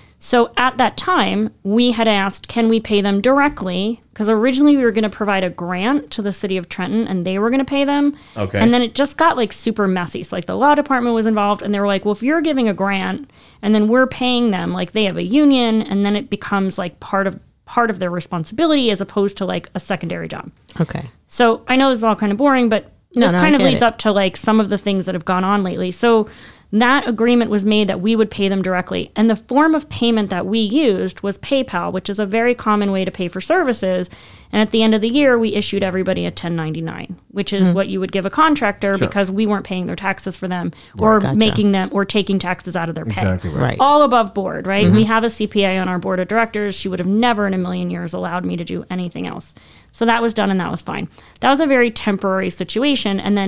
So at that time, we had asked, can we pay them directly? Because originally we were going to provide a grant to the city of Trenton and they were going to pay them. Okay. And then it just got like super messy. So like the law department was involved and they were like, well, if you're giving a grant and then we're paying them, like they have a union and then it becomes like part of part of their responsibility as opposed to like a secondary job. Okay. So I know this is all kind of boring, but No, this no, I kind of get leads it. up to like some of the things that have gone on lately. So that agreement was made that we would pay them directly. And the form of payment that we used was PayPal, which is a very common way to pay for services. And at the end of the year, we issued everybody a ten ninety-nine, which is what you would give a contractor because we weren't paying their taxes for them or Gotcha. making them or taking taxes out of their pay. Exactly right. Right. All above board, right? We have a C P A on our board of directors. She would have never in a million years allowed me to do anything else. So that was done and that was fine. That was a very temporary situation. And then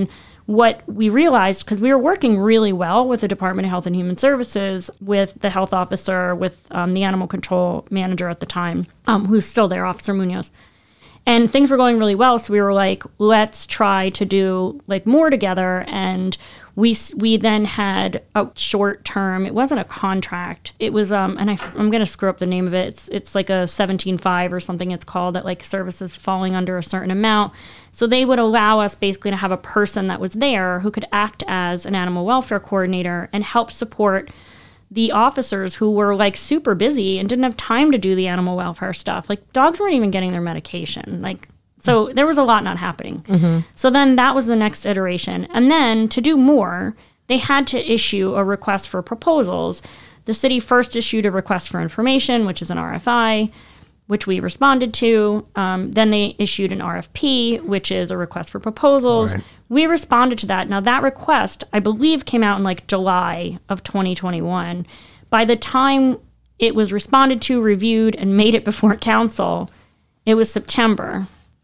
what we realized, because we were working really well with the Department of Health and Human Services, with the health officer, with um, the animal control manager at the time, um, who's still there, Officer Munoz. And things were going really well. So we were like, let's try to do like more together. And we we then had a short term. It wasn't a contract. It was, um, and I, I'm going to screw up the name of it. It's it's like a seventeen five or something it's called, that like services falling under a certain amount. So they would allow us basically to have a person that was there who could act as an animal welfare coordinator and help support the officers who were like super busy and didn't have time to do the animal welfare stuff. Like dogs weren't even getting their medication. Like, so there was a lot not happening. Mm-hmm. So then that was the next iteration. And then to do more, they had to issue a request for proposals. The city first issued a request for information, which is an R F I, which we responded to. Um, then they issued an R F P, which is a request for proposals. Right. We responded to that. Now that request, I believe, came out in like July of twenty twenty-one. By the time it was responded to, reviewed, and made it before council, it was September.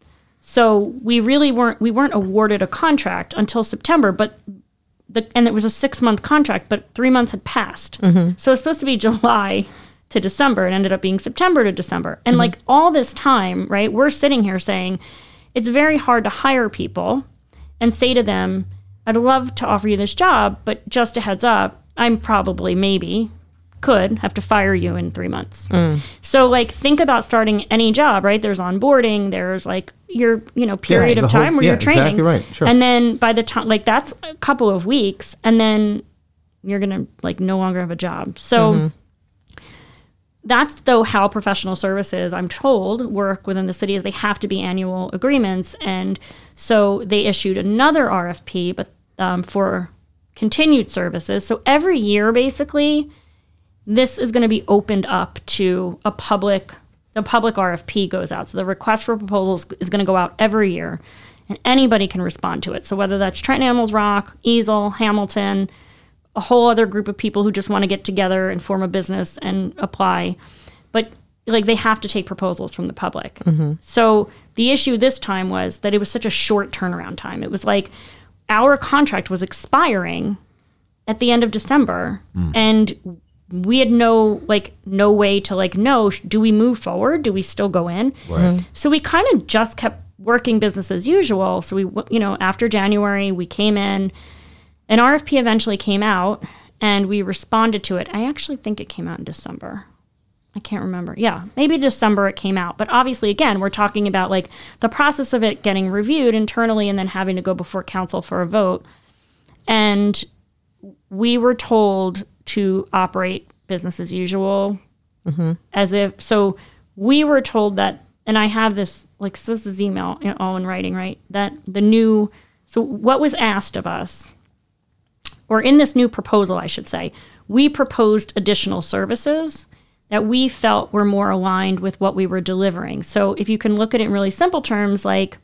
So we really weren't we weren't awarded a contract until September, but the and it was a six month contract, but three months had passed. Mm-hmm. So it was supposed to be July to December. It ended up being September to December. And mm-hmm. like all this time, right, we're sitting here saying it's very hard to hire people and say to them, I'd love to offer you this job, but just a heads up, I'm probably maybe could have to fire you in three months. Mm. So like think about starting any job, right? There's onboarding, there's like your, you know, period yeah, of time whole, where yeah, you're training. Exactly right. Sure. And then by the time, like that's a couple of weeks, and then you're going to like no longer have a job. So mm-hmm. that's though how professional services, I'm told, work within the city, is they have to be annual agreements. And so they issued another R F P, but um, for continued services. So every year, basically, this is going to be opened up to a public, the public R F P goes out. So the request for proposals is going to go out every year, and anybody can respond to it. So whether that's Trenton Animals Rock, Easel, Hamilton, a whole other group of people who just want to get together and form a business and apply. But like they have to take proposals from the public. Mm-hmm. So the issue this time was that it was such a short turnaround time. It was like our contract was expiring at the end of December, mm. and we had no like no way to like know, do we move forward? Do we still go in? Right. Mm-hmm. So we kind of just kept working business as usual. So we, you know, after January, we came in. An R F P eventually came out, and we responded to it. I actually think it came out in December. I can't remember. Yeah, maybe December it came out. But obviously, again, we're talking about like the process of it getting reviewed internally and then having to go before council for a vote. And we were told to operate business as usual, mm-hmm. as if, so we were told that, and I have this, like, this is email, you know, all in writing, right? That the new, so what was asked of us, or in this new proposal, I should say, we proposed additional services that we felt were more aligned with what we were delivering. So if you can look at it in really simple terms, like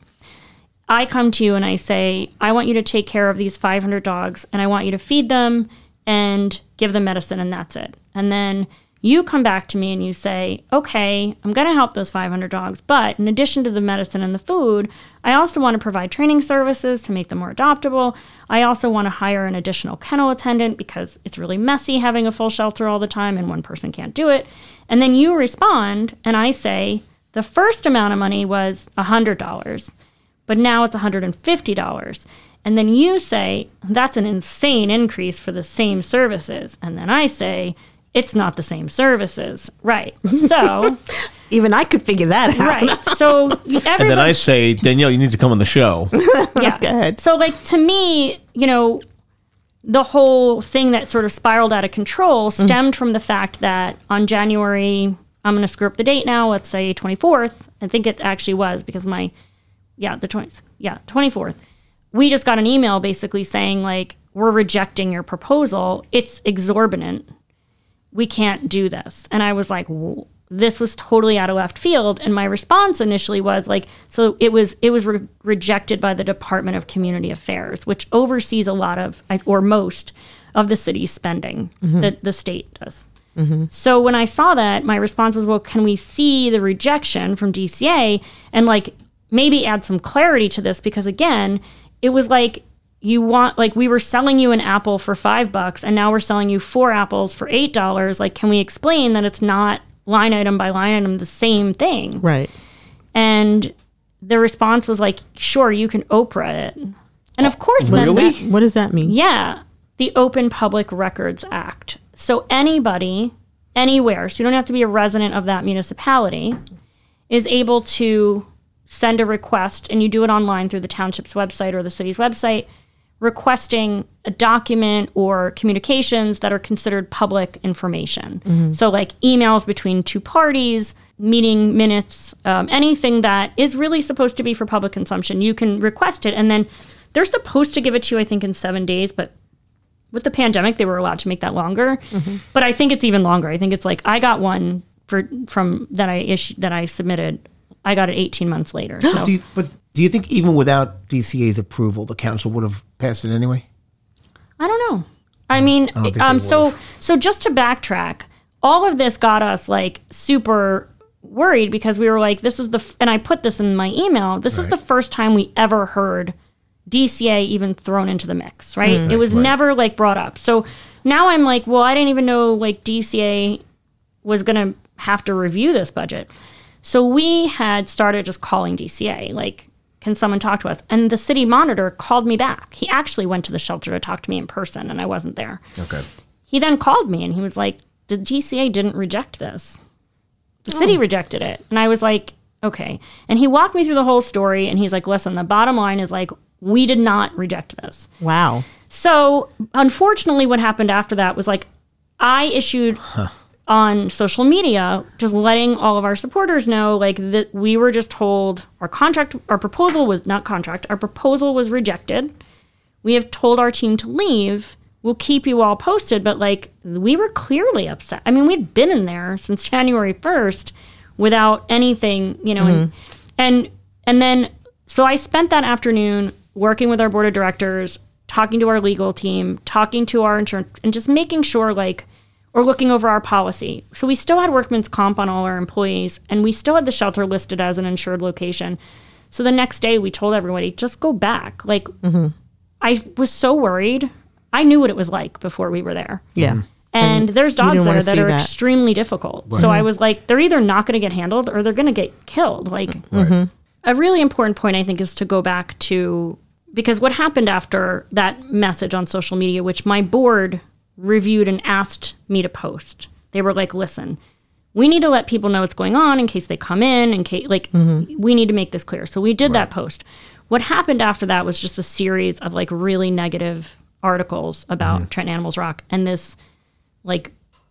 I come to you and I say, I want you to take care of these five hundred dogs, and I want you to feed them and give them medicine, and that's it. And then you come back to me and you say, okay, I'm going to help those five hundred dogs, but in addition to the medicine and the food, I also want to provide training services to make them more adoptable. I also want to hire an additional kennel attendant because it's really messy having a full shelter all the time and one person can't do it. And then you respond and I say, the first amount of money was one hundred dollars, but now it's one hundred fifty dollars. And then you say, that's an insane increase for the same services. And then I say, it's not the same services. Right. So even I could figure that out. Right. So everybody, and then I say, Danielle, you need to come on the show. Yeah. Go ahead. So like to me, you know, the whole thing that sort of spiraled out of control stemmed mm. from the fact that on January, I'm going to screw up the date now, let's say twenty-fourth. I think it actually was because my, yeah, the twentieth, yeah, twenty-fourth. We just got an email basically saying like, we're rejecting your proposal. It's exorbitant. We can't do this. And I was like, whoa. This was totally out of left field. And my response initially was like, so it was it was re- rejected by the Department of Community Affairs, which oversees a lot of, or most of the city's spending, mm-hmm. that the state does. Mm-hmm. So when I saw that, my response was, well, can we see the rejection from D C A and like maybe add some clarity to this? Because again, it was like, you want, like, we were selling you an apple for five bucks and now we're selling you four apples for eight dollars. Like, can we explain that it's not line item by line item the same thing? Right. And the response was like, sure, you can Oprah it. And of course, What then, does that, what does that mean? yeah, the Open Public Records Act. So anybody, anywhere, so you don't have to be a resident of that municipality, is able to send a request, and you do it online through the township's website or the city's website, requesting a document or communications that are considered public information. Mm-hmm. So like emails between two parties, meeting minutes, um, anything that is really supposed to be for public consumption, you can request it. And then they're supposed to give it to you, I think, in seven days. But with the pandemic, they were allowed to make that longer. Mm-hmm. But I think it's even longer. I think it's like, I got one for from that I issued, that I submitted. I got it eighteen months later. So. Do you, but do you think even without D C A's approval, the council would have passed it anyway? I don't know. I mean, I don't think um, they so would've. so just to backtrack, all of this got us like super worried because we were like, this is the, f-, and I put this in my email, this Right. is the first time we ever heard D C A even thrown into the mix, right? Mm. It was Right. never like brought up. So now I'm like, well, I didn't even know like D C A was going to have to review this budget. So we had started just calling D C A, like, can someone talk to us? And the city monitor called me back. He actually went to the shelter to talk to me in person, and I wasn't there. Okay. He then called me, and he was like, the D C A didn't reject this. The city rejected it. And I was like, okay. And he walked me through the whole story, and he's like, listen, the bottom line is, like, we did not reject this. Wow. So, unfortunately, what happened after that was, like, I issued... Huh. on social media, just letting all of our supporters know, like, that we were just told our contract, our proposal was not contract, our proposal was rejected. We have told our team to leave. We'll keep you all posted. But, like, we were clearly upset. I mean, we'd been in there since January first without anything, you know, mm-hmm. and, and, and then, so I spent that afternoon working with our board of directors, talking to our legal team, talking to our insurance, and just making sure, like, or looking over our policy. So we still had workman's comp on all our employees, and we still had the shelter listed as an insured location. So the next day we told everybody, just go back. Like, mm-hmm. I was so worried. I knew what it was like before we were there. Yeah. And, and there's dogs there that are that. extremely difficult. Right. So I was like, they're either not going to get handled or they're going to get killed. Like, Right. Mm-hmm. A really important point, I think, is to go back to, because what happened after that message on social media, which my board reviewed and asked me to post. They were like, listen, we need to let people know what's going on in case they come in, in case, like, mm-hmm. we need to make this clear. So we did right. that post. What happened after that was just a series of, like, really negative articles about mm-hmm. Trenton Animals Rock and this, like,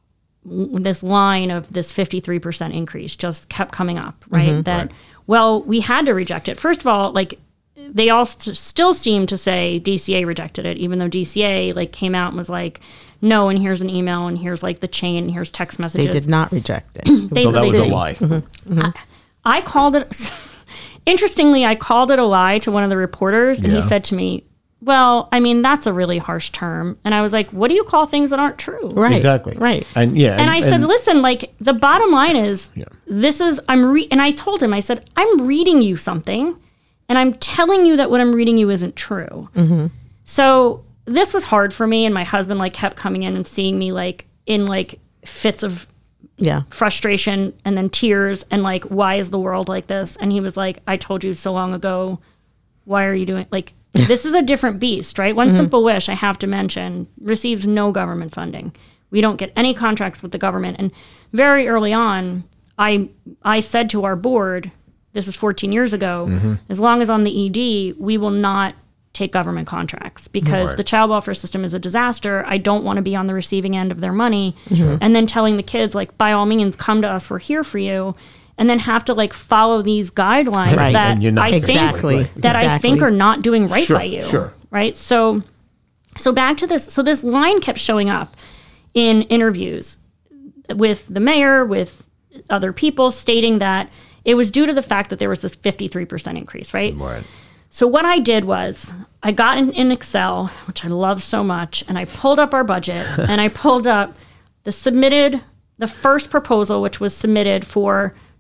w- this line of this fifty-three percent increase just kept coming up, right? Mm-hmm. That, right. well, we had to reject it. First of all, like, they all st- still seem to say D C A rejected it, even though D C A, like, came out and was like, no, and here's an email, and here's, like, the chain, and here's text messages. They did not reject it. they, so that was they, a lie. Mm-hmm. Mm-hmm. I, I called it, interestingly, I called it a lie to one of the reporters, and yeah. he said to me, well, I mean, that's a really harsh term. And I was like, what do you call things that aren't true? Right. Exactly. Right. And yeah. And, and I said, and, listen, like, the bottom line is, yeah. this is, I'm, re-, and I told him, I said, I'm reading you something, and I'm telling you that what I'm reading you isn't true. Mm-hmm. So this was hard for me, and my husband, like, kept coming in and seeing me, like, in, like, fits of yeah frustration and then tears and, like, why is the world like this? And he was like, I told you so long ago, why are you doing, like, this is a different beast, right? One mm-hmm. Simple Wish, I have to mention, receives no government funding. We don't get any contracts with the government. And very early on, I I said to our board, this is fourteen years ago, mm-hmm. as long as I'm the E D, we will not take government contracts because right. the child welfare system is a disaster. I don't want to be on the receiving end of their money. Mm-hmm. And then telling the kids, like, by all means, come to us, we're here for you. And then have to, like, follow these guidelines right. that and you're not I think exactly. that exactly. I think are not doing right sure, by you. Sure. Right. So so back to this. So this line kept showing up in interviews with the mayor, with other people, stating that it was due to the fact that there was this fifty-three percent increase, right? Right. So what I did was I got in, in Excel, which I love so much, and I pulled up our budget, and I pulled up the submitted, the first proposal, which was submitted for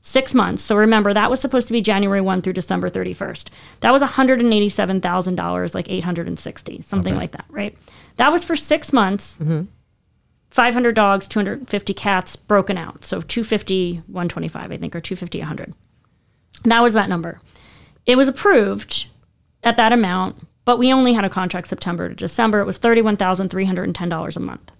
Six months. So remember, that was supposed to be January first through December thirty-first. That was one hundred eighty-seven thousand dollars, like eight hundred sixty, something Okay. like that, right? That was for six months. Mm-hmm. five hundred dogs, two hundred fifty cats broken out. So two hundred fifty, one hundred twenty-five, I think, or two hundred fifty, one hundred. And that was that number. It was approved at that amount, but we only had a contract September to December. It was thirty-one thousand three hundred ten dollars a month.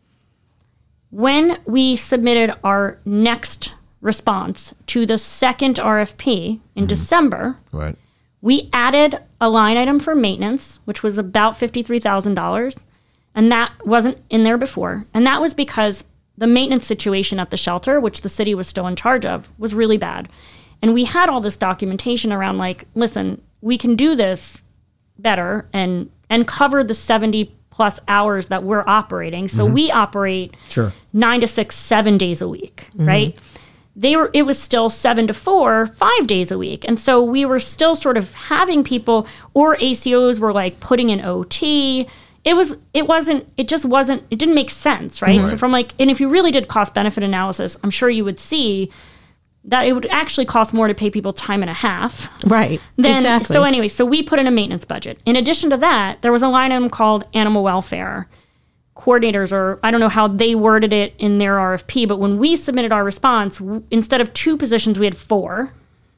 When we submitted our next response to the second R F P in Mm-hmm. December, Right. we added a line item for maintenance, which was about fifty-three thousand dollars. And that wasn't in there before. And that was because the maintenance situation at the shelter, which the city was still in charge of, was really bad. And we had all this documentation around like, listen, we can do this better and and cover the seventy plus hours that we're operating. So we operate Sure. nine to six, seven days a week, right? They were, it was still seven to four, five days a week. And so we were still sort of having people, or A C Os were like putting in O T. It was, it wasn't, it just wasn't, it didn't make sense, right? So from like, and if you really did cost benefit analysis, I'm sure you would see that it would actually cost more to pay people time and a half. Right. Then, exactly. So anyway, so we put in a maintenance budget. In addition to that, there was a line item called animal welfare coordinators, or I don't know how they worded it in their R F P, but when we submitted our response, w- instead of two positions, we had four.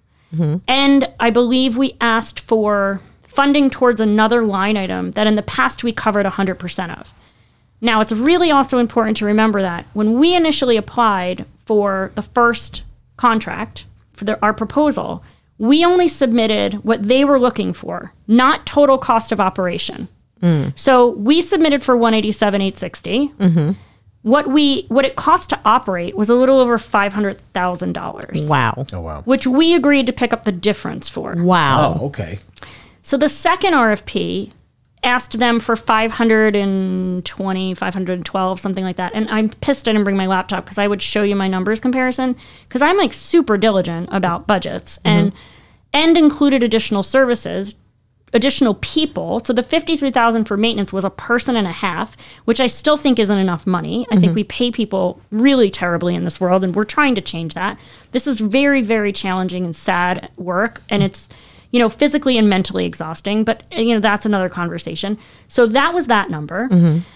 And I believe we asked for funding towards another line item that in the past we covered one hundred percent of. Now, it's really also important to remember that when we initially applied for the first contract, for the, our proposal, we only submitted what they were looking for, not total cost of operation. So we submitted for one hundred eighty-seven thousand eight hundred sixty dollars. What we what it cost to operate was a little over five hundred thousand dollars. Wow. Oh, wow. Which we agreed to pick up the difference for. Wow. Oh, okay. So the second R F P asked them for five hundred twenty, five hundred twelve, something like that. And I'm pissed I didn't bring my laptop because I would show you my numbers comparison, because I'm like super diligent about budgets and and included additional services, additional people. So the fifty-three thousand for maintenance was a person and a half, which I still think isn't enough money. I think we pay people really terribly in this world, and we're trying to change that. This is very, very challenging and sad work, and it's, you know, physically and mentally exhausting, but, you know, that's another conversation. So that was that number.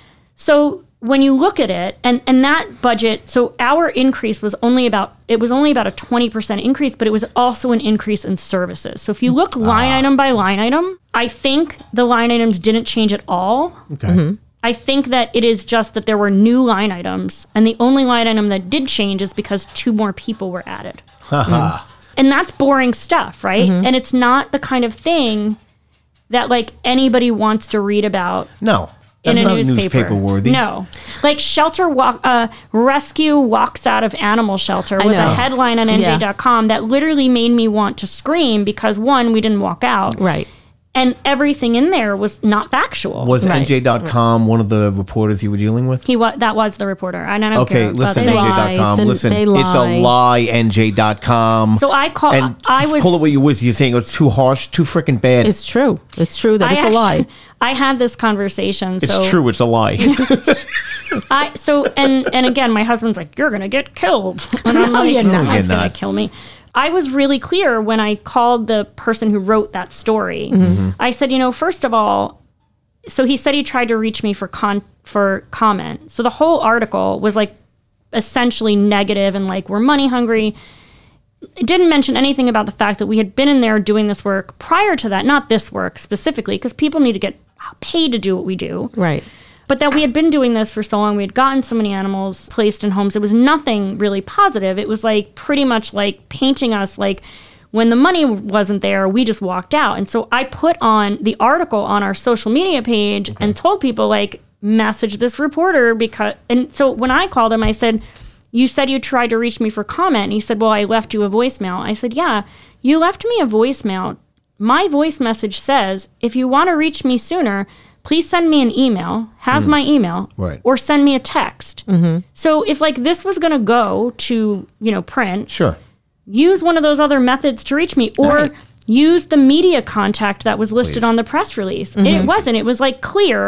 So when you look at it, and, and that budget, so our increase was only about, it was only about a twenty percent increase, but it was also an increase in services. So if you look line item by line item, I think the line items didn't change at all. Okay. I think that it is just that there were new line items, and the only line item that did change is because two more people were added. Haha. And that's boring stuff, right? And it's not the kind of thing that like anybody wants to read about No. in That's a not newspaper. newspaper worthy. No. Like shelter walk uh rescue walks out of animal shelter I was know. a headline on N J dot com that literally made me want to scream because one, we didn't walk out. Right. And everything in there was not factual. Was Right. N J dot com one of the reporters you were dealing with? he was that was the reporter. And I don't Okay, care about listen, the They N J name. dot lie. com. Then Listen, they it's lie. a lie, N J dot com. So I call and I was call it what you was. You're saying it's too harsh, too freaking bad. It's, It's true. It's true that I it's a lie. actually- I had this conversation. So true. It's a lie. I so and and again, my husband's like, "You're gonna get killed," and I'm like, you're not. "No, You're it's gonna not. kill me." I was really clear when I called the person who wrote that story. I said, "You know, first of all," so he said he tried to reach me for con for comment. So the whole article was like essentially negative and like we're money hungry. It didn't mention anything about the fact that we had been in there doing this work prior to that, not this work specifically, because people need to get paid to do what we do. Right. But that we had been doing this for so long, we had gotten so many animals placed in homes. It was nothing really positive. It was like pretty much like painting us like when the money wasn't there, we just walked out. And so I put on the article on our social media page and told people like, message this reporter because, and so when I called him, I said, you said you tried to reach me for comment. And he said, well, I left you a voicemail. I said, yeah, you left me a voicemail. My voice message says, if you want to reach me sooner, please send me an email, has my email, Right. or send me a text. So if like this was going to go to, you know, print, Sure. use one of those other methods to reach me, or Right. use the media contact that was listed Please. on the press release. It wasn't. It was like clear.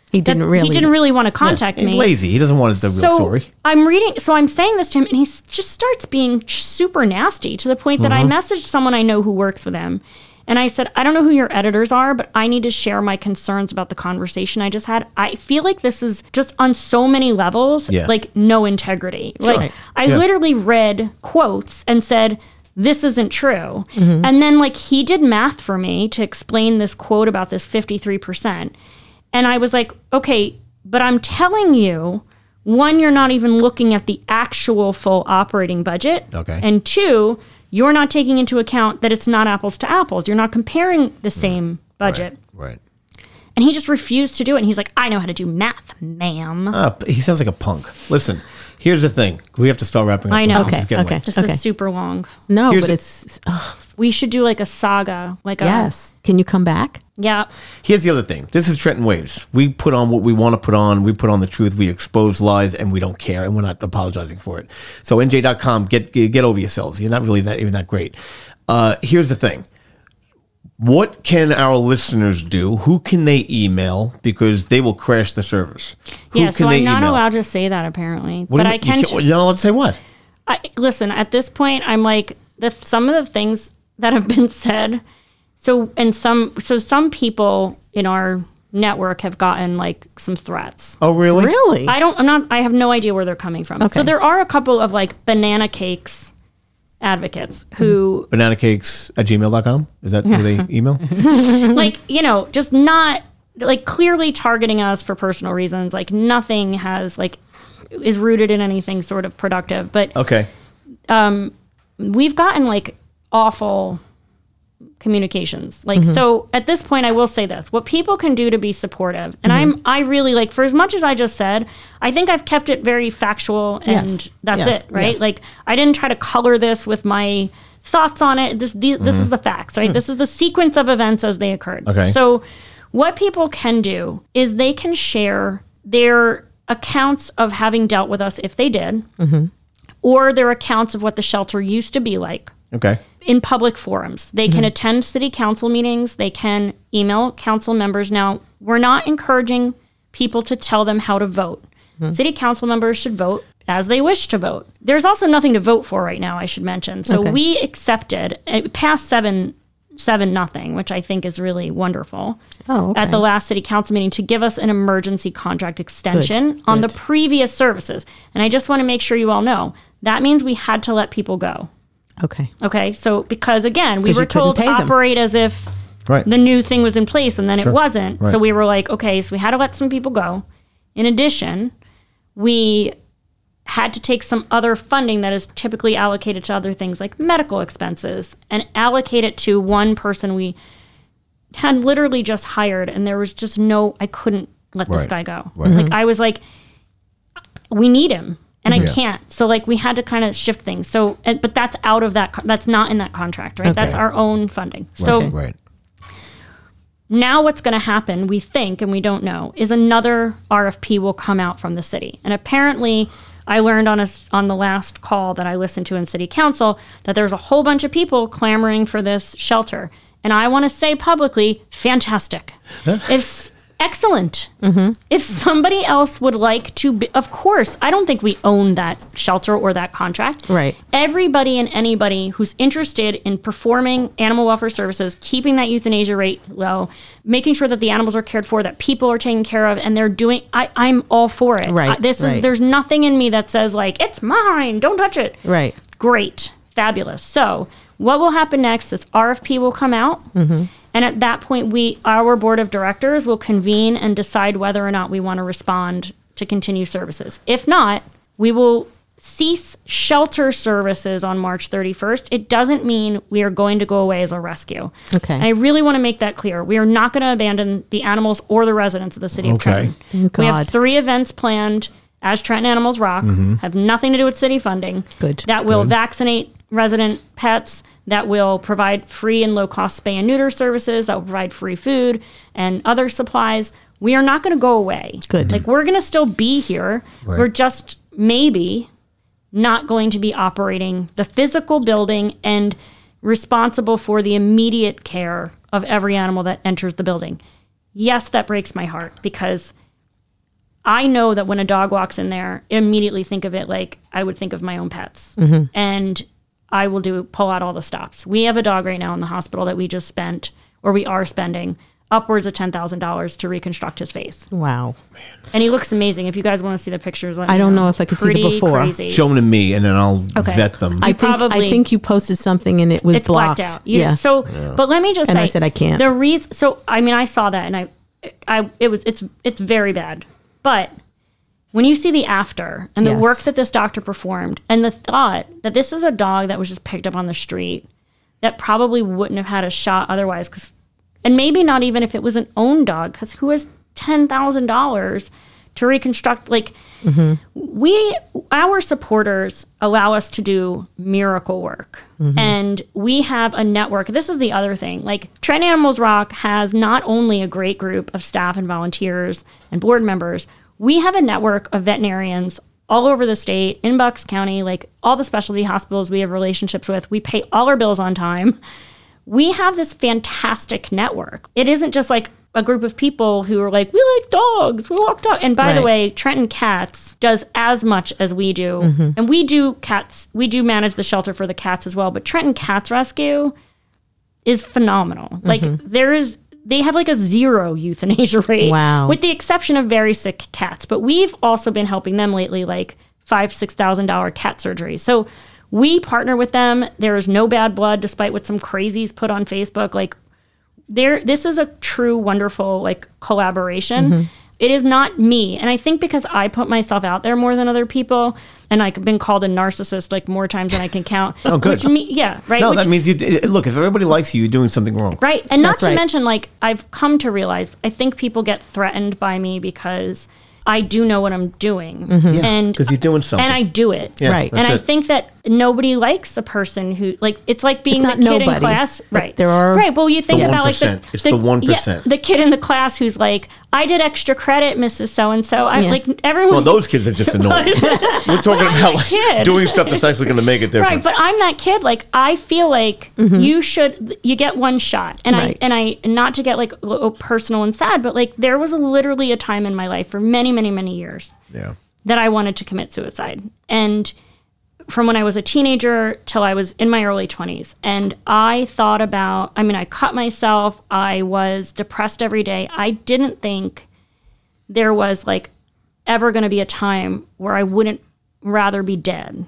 He didn't that really. He didn't really want to contact Yeah, me. lazy. He doesn't want the real So story. I'm reading, so I'm saying this to him, and he s- just starts being super nasty to the point that Mm-hmm. I messaged someone I know who works with him. And I said, I don't know who your editors are, but I need to share my concerns about the conversation I just had. I feel like this is just on so many levels, Yeah. like no integrity. Like I Yeah. literally read quotes and said, this isn't true. Mm-hmm. And then like he did math for me to explain this quote about this fifty-three percent. And I was like, okay, but I'm telling you, one, you're not even looking at the actual full operating budget. Okay. And two, you're not taking into account that it's not apples to apples. You're not comparing the same budget. Right. And he just refused to do it. And he's like, I know how to do math, ma'am. Uh, he sounds like a punk. Listen, here's the thing. We have to start wrapping up. I know. This is Okay, getting okay. late. this okay. is super long. No, Here's but a- it's oh, We should do like a saga. Like a, yes. Can you come back? yeah. Here's the other thing. This is Trenton Waves. We put on what we want to put on. We put on the truth. We expose lies, and we don't care, and we're not apologizing for it. So N J dot com, get get over yourselves. You're not really that even that great. Uh, here's the thing. What can our listeners do? Who can they email? Because they will crash the servers. Who Yeah, can so they I'm not email? allowed to say that apparently. What do but you I mean? can. You can't- You're not allowed to say what? I, listen, at this point, I'm like the some of the things that have been said. So and some so some people in our network have gotten like some threats. Oh, really? Really? I don't. I'm not. I have no idea where they're coming from. Okay. So there are a couple of like banana cakes advocates who Banana cakes at gmail dot com? Is that who they email? like you know just not like clearly targeting us for personal reasons. Like nothing has like is rooted in anything sort of productive. But Okay. we've gotten like awful communications. Like so at this point I will say this. What people can do to be supportive. And I'm I really like for as much as I just said, I think I've kept it very factual and Yes. that's Yes. it, right? Yes. Like I didn't try to color this with my thoughts on it. This the, this is the facts, right? This is the sequence of events as they occurred. Okay. So what people can do is they can share their accounts of having dealt with us if they did, or their accounts of what the shelter used to be like Okay. in public forums. They can attend city council meetings. They can email council members. Now, we're not encouraging people to tell them how to vote. City council members should vote as they wish to vote. There's also nothing to vote for right now, I should mention. So Okay. we accepted, it passed seven, seven nothing, which I think is really wonderful. Oh, okay. At the last city council meeting to give us an emergency contract extension Good, on good. the previous services. And I just want to make sure you all know that means we had to let people go. Okay. Okay, so because again, we 'Cause were you couldn't told pay them. operate as if Right. the new thing was in place and then Sure. it wasn't. Right. So we were like, okay, so we had to let some people go. In addition, we had to take some other funding that is typically allocated to other things like medical expenses and allocate it to one person we had literally just hired and there was just no I couldn't let this Right. guy go. Right. Like I was like we need him and I Yeah. can't. So like we had to kind of shift things. So and, but that's out of that con- that's not in that contract, right? That's Okay. our own funding. So Right. Right. now what's going to happen, we think, and we don't know, is another R F P will come out from the city. And apparently, I learned on a, s- on the last call that I listened to in city council that there's a whole bunch of people clamoring for this shelter. And I want to say publicly, fantastic. It's excellent. If somebody else would like to, be, of course, I don't think we own that shelter or that contract. Right. Everybody and anybody who's interested in performing animal welfare services, keeping that euthanasia rate low, making sure that the animals are cared for, that people are taken care of, and they're doing, I, I'm all for it. Right, I- this is, right. there's nothing in me that says like, it's mine, don't touch it. Right. Great. Fabulous. So what will happen next? This R F P will come out. And at that point, we, our board of directors will convene and decide whether or not we want to respond to continue services. If not, we will cease shelter services on March thirty-first. It doesn't mean we are going to go away as a rescue. Okay. And I really want to make that clear. We are not going to abandon the animals or the residents of the city of Okay. Trenton. Thank We God. have three events planned as Trenton Animals Rock, have nothing to do with city funding. Good. That will vaccinate resident pets, that will provide free and low cost spay and neuter services, that will provide free food and other supplies. We are not going to go away. Good. Like we're going to still be here. Right. We're just maybe not going to be operating the physical building and responsible for the immediate care of every animal that enters the building. Yes, that breaks my heart because I know that when a dog walks in there, immediately think of it like I would think of my own pets. And I will do pull out all the stops. We have a dog right now in the hospital that we just spent, or we are spending, upwards of ten thousand dollars to reconstruct his face. Wow. And he looks amazing. If you guys want to see the pictures, let me I don't know if I could see the Pretty before. Crazy. Show them to me, and then I'll Okay. vet them. I think, probably- I think you posted something and it was It's blocked. blacked out. You- yeah. So, but let me just And say, I said I can't. The reason. So, I mean, I saw that, and I, I, it was, it's, it's very bad. But when you see the after and the Yes. work that this doctor performed, and the thought that this is a dog that was just picked up on the street, that probably wouldn't have had a shot otherwise, because, and maybe not even if it was an owned dog, because who has ten thousand dollars to reconstruct? Like, Mm-hmm. we, our supporters allow us to do miracle work. Mm-hmm. And we have a network. This is the other thing. Like, Trenton Animals Rock has not only a great group of staff and volunteers and board members, we have a network of veterinarians all over the state, in Bucks County, like all the specialty hospitals we have relationships with. We pay all our bills on time. We have this fantastic network. It isn't just like a group of people who are like, we like dogs, we walk dog. And by the Right. way, Trenton Cats does as much as we do. Mm-hmm. And we do cats, we do manage the shelter for the cats as well. But Trenton Cats Rescue is phenomenal. Like, Mm-hmm. there is, they have like a zero euthanasia rate. Wow. With the exception of very sick cats. But we've also been helping them lately, like five, six thousand dollar cat surgeries. So we partner with them. There is no bad blood, despite what some crazies put on Facebook. Like, there, this is a true, wonderful like collaboration. Mm-hmm. It is not me. And I think because I put myself out there more than other people, and I've been called a narcissist like more times than I can count. Oh, good. Which me, yeah, right. no, which, that means you d- look. If everybody likes you, you're doing something wrong. Right. And not That's to right. mention, like, I've come to realize, I think people get threatened by me because I do know what I'm doing. Mm-hmm. And 'cause you're doing something. And I do it. Yeah, Right. And that's I it. think that nobody likes a person who, like, it's like being It's the not kid in nobody, class. but Right. there are- Right. Well, you think The about, like, the, one percent. It's the one percent. Yeah, the kid in the class who's like, I did extra credit, Missus So-and-so. I Yeah. like, everyone. Well, those kids are just annoying. We're talking I'm about a like, kid. doing stuff that's actually going to make a Right, difference. but I'm that kid. Like, I feel like you should. You get one shot, and Right. I and I not to get like l- personal and sad, but like there was literally a time in my life for many, many, many years yeah. that I wanted to commit suicide, and from when I was a teenager till I was in my early twenties, and I thought about. I mean, I cut myself. I was depressed every day. I didn't think there was like ever going to be a time where I wouldn't rather be dead.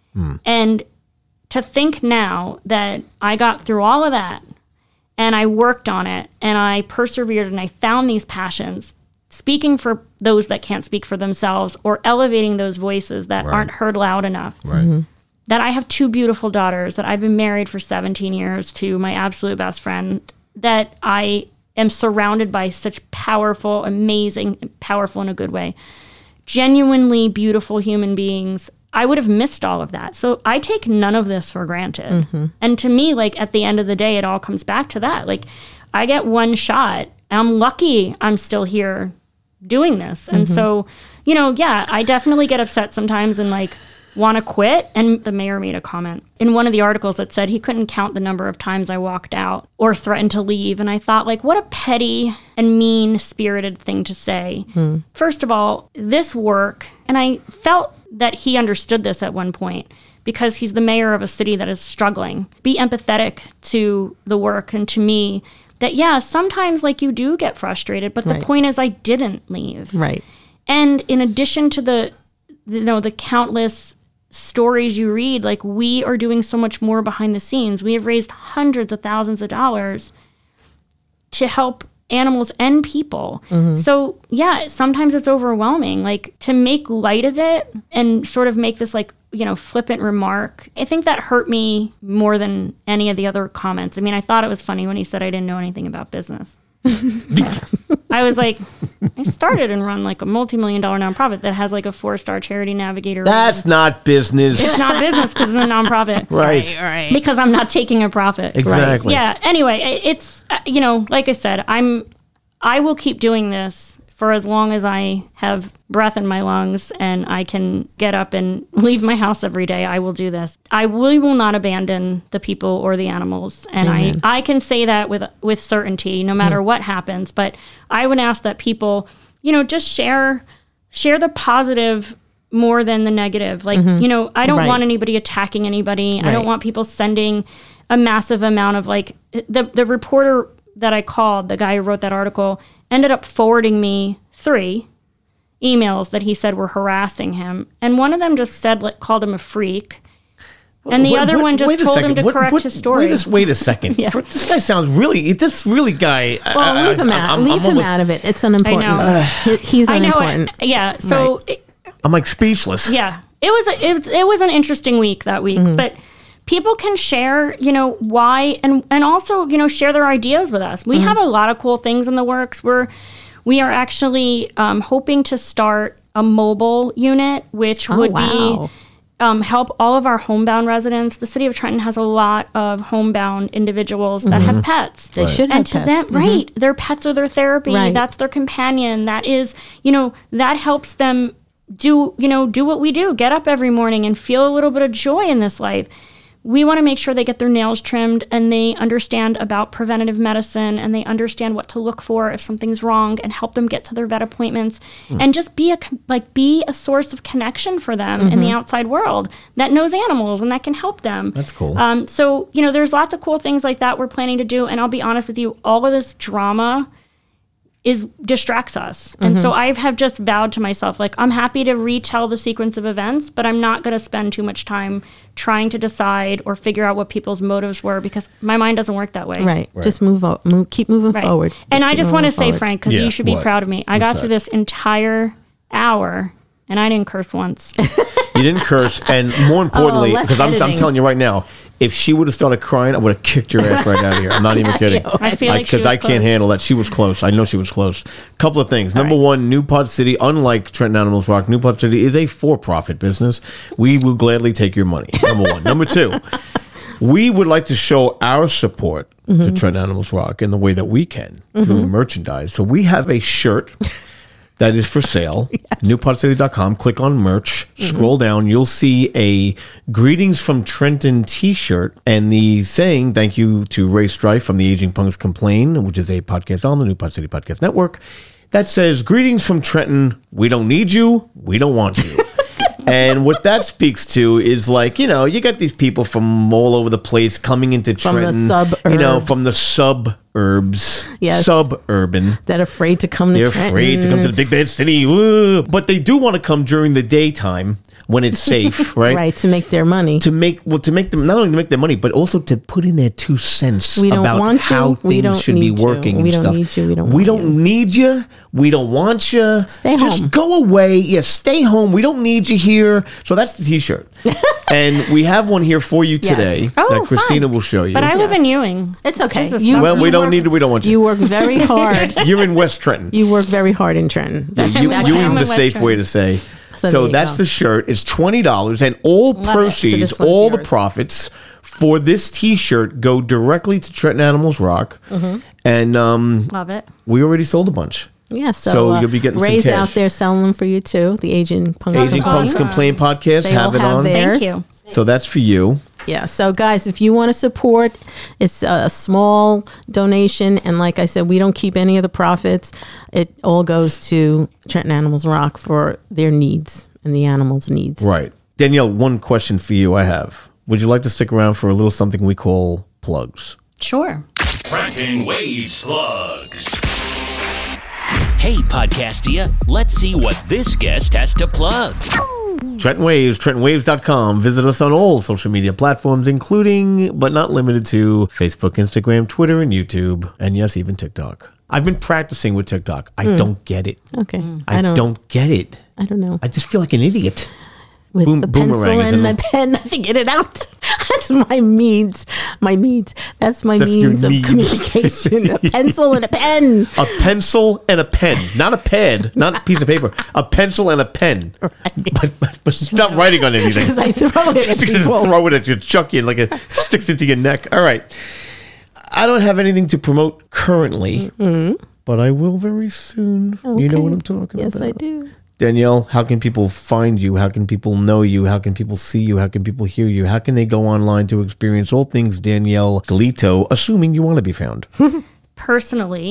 And to think now that I got through all of that and I worked on it and I persevered and I found these passions, speaking for those that can't speak for themselves or elevating those voices that aren't heard loud enough. Right. That I have two beautiful daughters, that I've been married for seventeen years to my absolute best friend, that I am surrounded by such powerful, amazing, powerful in a good way, genuinely beautiful human beings. I would have missed all of that. So I take none of this for granted. Mm-hmm. And to me, like at the end of the day, it all comes back to that. Like I get one shot. And I'm lucky I'm still here doing this. And Mm-hmm. so, you know, yeah, I definitely get upset sometimes and like want to quit. And the mayor made a comment in one of the articles that said he couldn't count the number of times I walked out or threatened to leave. And I thought, like, what a petty and mean spirited thing to say. Hmm. First of all, this work, and I felt that he understood this at one point because he's the mayor of a city that is struggling. Be empathetic to the work and to me that, yeah, sometimes like you do get frustrated, but Right. the point is I didn't leave. Right. And in addition to the, you know, the countless stories you read, like we are doing so much more behind the scenes. We have raised hundreds of thousands of dollars to help animals and people. So yeah, sometimes it's overwhelming. Like to make light of it and sort of make this like, you know, flippant remark. I think that hurt me more than any of the other comments. I mean, I thought it was funny when he said I didn't know anything about business. I was like, I started and run like a multi-million dollar nonprofit that has like a four-star charity navigator. That's not business. It's not business because it's a nonprofit. Right. Right. Because I'm not taking a profit. Exactly. Yeah. Anyway, i- it's, uh, you know, like I said, I'm, I will keep doing this for as long as I have breath in my lungs and I can get up and leave my house every day. I will do this. I we will not abandon the people or the animals. And I, I can say that with, with certainty, no matter what happens. But I would ask that people, you know, just share share the positive more than the negative. Like, you know, I don't Right. want anybody attacking anybody. I Right. don't want people sending a massive amount of like the the reporter that I called, the guy who wrote that article, ended up forwarding me three emails that he said were harassing him. And one of them just said, like, called him a freak. And the Wait- other wait- one just wait a told him second. to What- correct what- his story. Wait a, wait a second. Yeah. For- this guy sounds really. This really guy. Well, I- leave him I- out. I'm- leave I'm him almost- out of it. It's unimportant. know. He- He's I know unimportant. it. Yeah. So, it, I'm like speechless. yeah, it was, a, it was, it was an interesting week that week, Mm-hmm. but people can share, you know, why, and, and also, you know, share their ideas with us. We Mm-hmm. have a lot of cool things in the works. We're, we are actually um, hoping to start a mobile unit, which Oh, would wow. be um, help all of our homebound residents. The city of Trenton has a lot of homebound individuals that have pets. They should have and to pets. them, Mhm. right, their pets are their therapy. Right. That's their companion. That is, you know, that helps them do, you know, do what we do. Get up every morning and feel a little bit of joy in this life. We want to make sure they get their nails trimmed and they understand about preventative medicine and they understand what to look for if something's wrong and help them get to their vet appointments and just be a con- like be a source of connection for them in the outside world that knows animals and that can help them. That's cool. Um, so, you know, there's lots of cool things like that we're planning to do. And I'll be honest with you, all of this drama is distracts us. And so I have just vowed to myself, like, I'm happy to retell the sequence of events, but I'm not going to spend too much time trying to decide or figure out what people's motives were because my mind doesn't work that way. Right. Just move, o- move keep moving Right. forward. And I keep just want to moving say, forward. Frank, because Yeah, you should be what? proud of me. I What's got that? through this entire hour and I didn't curse once. You didn't curse, and more importantly, Oh, less because I'm, I'm editing. telling you right now, if she would have started crying, I would have kicked your ass right out of here. I'm not even kidding. I feel like she Because was I can't close. handle that. She was close. I know she was close. Couple of things. Number one, New Pod City, unlike Trenton Animals Rock, New Pod City is a for-profit business. We will gladly take your money. Number one. Number two, we would like to show our support Mm-hmm. to Trenton Animals Rock in the way that we can through merchandise. So we have a shirt that is for sale. new pod city dot com. Click on merch. Scroll down. You'll see a Greetings from Trenton t-shirt and the saying, thank you to Ray Strife from the Aging Punks Complain, which is a podcast on the New Pod City Podcast Network, that says, Greetings from Trenton. We don't need you. We don't want you. And what that speaks to is like, you know, you got these people from all over the place coming into From the Trenton. You know, suburbs. from the suburbs. Yes. Suburban. That afraid to come to They're Trenton. afraid to come to the big bad city. Woo. But they do want to come during the daytime when it's safe, right? Right, to make their money. To make well, to make them not only to make their money, but also to put in their two cents We don't about want you. how We things don't should be need you. working We and don't stuff. need you. We don't We want don't you. need you. We don't want you. Stay Just home. go away. Yeah, stay home. We don't need you here. So that's the T-shirt, and we have one here for you Yes. today Oh, that Christina fun. will show you. But I live Yes. in Ewing. It's okay. Jesus, You- well, we you don't work- need to. We don't want you. You work very hard. You're in West Trenton. You work very hard in Trenton. That, You, that you I'm is in the West safe Trenton. way to say. So So, there you that's go. the shirt. It's twenty dollars, and all Love it. So proceeds, this one's all the yours. profits for this T-shirt go directly to Trenton Animals Rock. Mm-hmm. And um, Love it. we already sold a bunch. Yeah, so, So uh, you'll be getting some Ray's cash. out there selling them for you too. The Aging Punks. Aging Punks awesome. Complain podcast They have all it have on. theirs. Thank you. So that's for you. Yeah. So, guys, if you want to support, it's a small donation. And like I said, we don't keep any of the profits. It all goes to Trenton Animals Rock for their needs and the animals' needs. Right. Danielle, one question for you I have. Would you like to stick around for a little something we call plugs? Sure. Trenton Waves Plugs. Hey, Podcastia, let's see what this guest has to plug. Trenton Waves, trenton waves dot com. Visit us on all social media platforms, including, but not limited to, Facebook, Instagram, Twitter, and YouTube. And yes, even TikTok. I've been practicing with TikTok. I don't get it. Okay. I, I don't. don't get it. I don't know. I just feel like an idiot. With Boom- the pencil boomerang is and in the pen, I have to get it out. That's my means. My means. That's my That's your means of needs. communication. A pencil and a pen. A pencil and a pen. Not a pad, not a piece of paper. A pencil and a pen. But, but, but stop writing on anything. Because I throw it at Just gonna people. throw it at you, chuck you, like it sticks into your neck. All right. I don't have anything to promote currently, but I will very soon. You know Okay. what I'm talking Yes, about. I do. Danielle, how can people find you? How can people know you? How can people see you? How can people hear you? How can they go online to experience all things Danielle Galito, assuming you want to be found? Personally,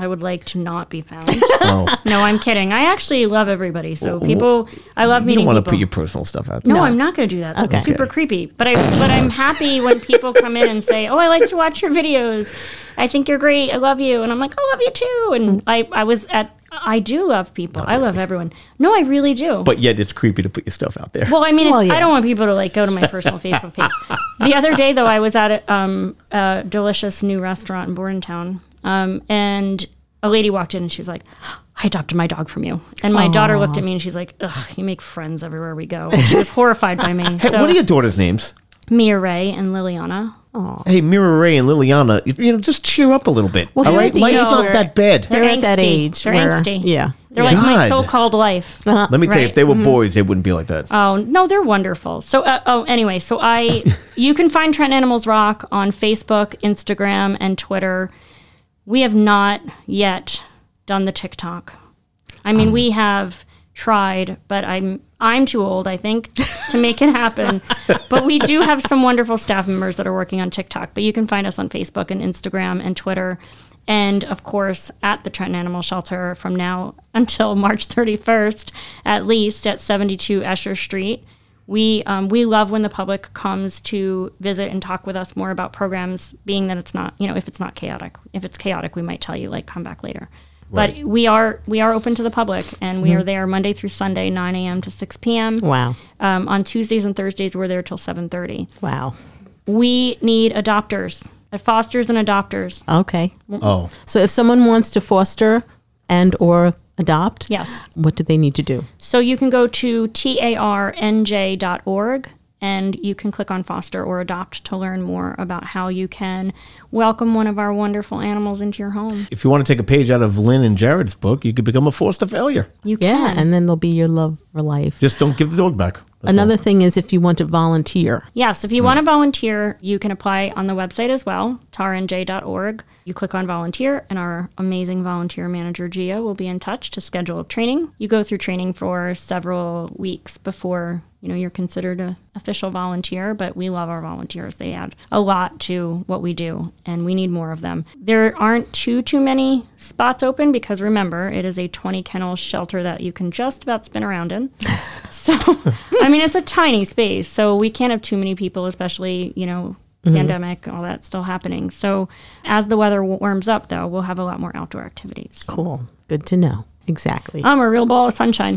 I would like to not be found. Oh. No, I'm kidding. I actually love everybody. So people, I love You meeting don't want to people. put your personal stuff out there. No, I'm not going to do that. That's Okay. super creepy. But I, but I'm happy when people come in and say, "Oh, I like to watch your videos. I think you're great. I love you." And I'm like, "I love you too." And I, I was at, I do love people. I love everyone. No, I really do. But yet it's creepy to put your stuff out there. Well, I mean, Well, it's, yeah. I don't want people to like go to my personal Facebook page. The other day, though, I was at a, um, a delicious new restaurant in Bordentown, um, and a lady walked in and she's like, "I adopted my dog from you." And my daughter looked at me and she's like, "Ugh, you make friends everywhere we go." And she was horrified by me. Hey, So, what are your daughters' names? Mia Ray and Liliana. Hey, Mira Ray and Liliana, you, you know, just cheer up a little bit. Well, all they're right? at the Life's age not where- that bad. They're at that angsty. age They're where, angsty. yeah. They're like God. my so-called life. Let me tell you, if Right. they were boys, they wouldn't be like that. Oh, no, they're wonderful. So, uh, oh, anyway, so I, you can find Trenton Animals Rock on Facebook, Instagram, and Twitter. We have not yet done the TikTok. I mean, we have tried, but I'm I'm too old, I think, to make it happen. But we do have some wonderful staff members that are working on TikTok. But you can find us on Facebook and Instagram and Twitter. And, of course, at the Trenton Animal Shelter from now until March thirty-first, at least at seventy-two Escher Street. We um, we love when the public comes to visit and talk with us more about programs, being that it's not, you know, if it's not chaotic. If it's chaotic, we might tell you, like, come back later. Right. But we are we are open to the public, and we are there Monday through Sunday, nine a.m. to six p.m. Wow. Um, on Tuesdays and Thursdays, we're there till seven thirty. Wow. We need adopters, uh, fosters and adopters. Okay. Oh, So if someone wants to foster and or adopt, Yes. what do they need to do? So you can go to T A R N J dot org and you can click on foster or adopt to learn more about how you can welcome one of our wonderful animals into your home. if you want to take a page out of Lynn and Jared's book, you could become a foster failure. You Yeah, can. and then they'll be your love for life. Just don't give the dog back. That's Another all. thing is if you want to volunteer. Yes, if you want to volunteer, you can apply on the website as well, T A R N J dot org. You click on volunteer, and our amazing volunteer manager, Gia, will be in touch to schedule training. You go through training for several weeks before you know you're considered an official volunteer, but we love our volunteers. They add a lot to what we do, and we need more of them. There aren't too, too many spots open because, remember, it is a twenty kennel shelter that you can just about spin around in. So, I mean, it's a tiny space, so we can't have too many people, especially, you know, pandemic, all that still happening. So as the weather w- warms up, though, we'll have a lot more outdoor activities. Cool. Good to know. Exactly. I'm a real ball of sunshine.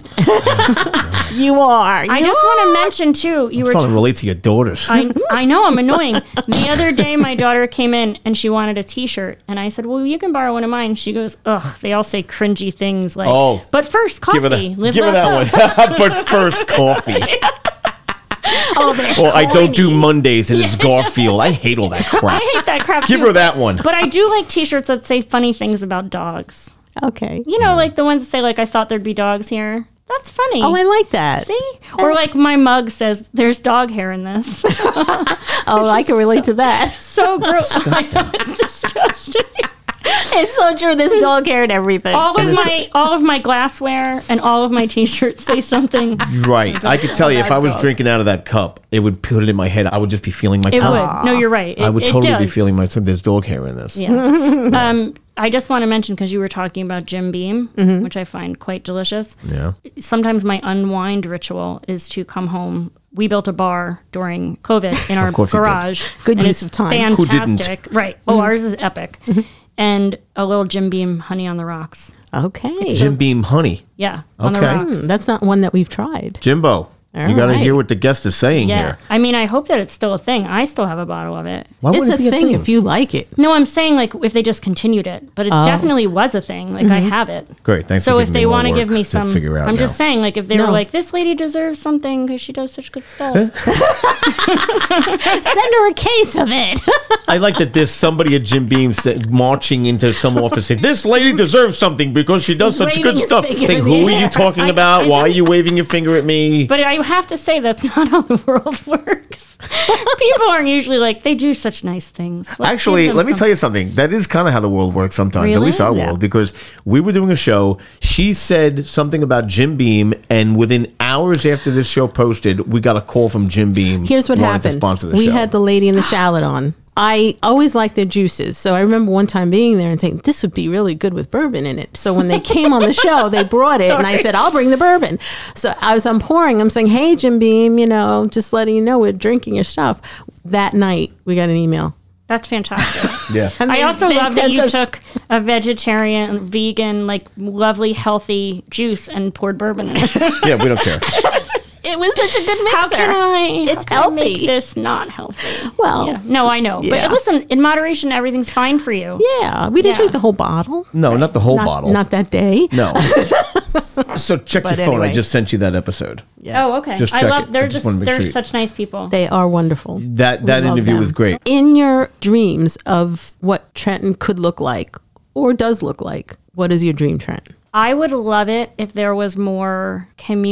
you are. I You just are. want to mention, too, you I'm were trying to t- relate to your daughters. I, I know, I'm annoying. The other day, my daughter came in and she wanted a T-shirt. And I said, well, you can borrow one of mine. She goes, ugh, they all say cringy things like, Oh. but first, coffee. give her that, Live, give her laugh, that love." one. But first, coffee. Oh, Or I don't do Mondays and it's Garfield. I hate all that crap. I hate that crap, Give too. her that one. But I do like T-shirts that say funny things about dogs. okay. You know, like the ones that say, like, I thought there'd be dogs here. That's funny. Oh, I like that. See? Or like my mug says, there's dog hair in this. Oh, I can relate to that. So gross. It's disgusting. It's so true. There's dog hair and everything. All of it's- my all of my glassware and all of my T-shirts say something. Right. I could tell you if I was drinking out of that cup, it would put it in my head. I would just be feeling my It tongue. would. No, you're right. It, I would it totally be does. feeling my tongue. There's dog hair in this. Yeah. um, I just want to mention, because you were talking about Jim Beam, which I find quite delicious. Yeah. Sometimes my unwind ritual is to come home. We built a bar during COVID in our course you did. garage. Good and use it's of time. Who didn't? Fantastic. Right. Oh, ours is epic. And a little Jim Beam honey on the rocks. Okay. Jim Beam honey. Yeah. On Okay. the rocks. Hmm, that's not one that we've tried. Jimbo. All you got to right. hear what the guest is saying Yeah. here. I mean, I hope that it's still a thing. I still have a bottle of it. Why It's would a it be thing, if you like it. No, I'm saying like if they just continued it, but it definitely was a thing. Like I have it. Great. Thanks So for if giving they me more want to work give me to some, figure out I'm now. just saying like if they No. were like, this lady deserves something because she does such good stuff. Send her a case of it. I like that there's somebody at Jim Beam sa- marching into some office saying, this lady deserves something because she does such Waving good his stuff. finger Saying, in who the are you air. talking I- about? I Why are think- you waving your finger at me? But I have to say that's not how the world works. People aren't usually like they do such nice things. Let's Actually, give them let me some- tell you something. That is kind of how the world works sometimes, at Really? least our Yeah. world, because we were doing a show. She said something about Jim Beam, and within hours after this show posted, we got a call from Jim Beam. Here's what wanting happened. To sponsor the we show. had the lady in the shallot on. I always liked their juices. So I remember one time being there and saying, this would be really good with bourbon in it. So when they came on the show, they brought it and I said, I'll bring the bourbon. So as I'm pouring, I'm saying, hey, Jim Beam, you know, just letting you know we're drinking your stuff. That night, we got an email. That's fantastic. Yeah. And I they- also they love that sent you us- took a vegetarian, vegan, like lovely, healthy juice and poured bourbon in it. Yeah, we don't care. It was such a good mixer. How can I? It's how can I make healthy. this not healthy. Well, Yeah. No, I know. yeah. But listen, in moderation, everything's fine for you. yeah, we didn't Yeah. drink the whole bottle. No, not the whole Not, bottle. not that day. No. So check But your phone. I anyway. just sent you that episode. Yeah. Oh, okay. Just I check love. it. They're I just just. wanna make They're sure you- such nice people. They are wonderful. That that We love interview them. was great. In your dreams of what Trenton could look like or does look like, what is your dream, Trent? I would love it if there was more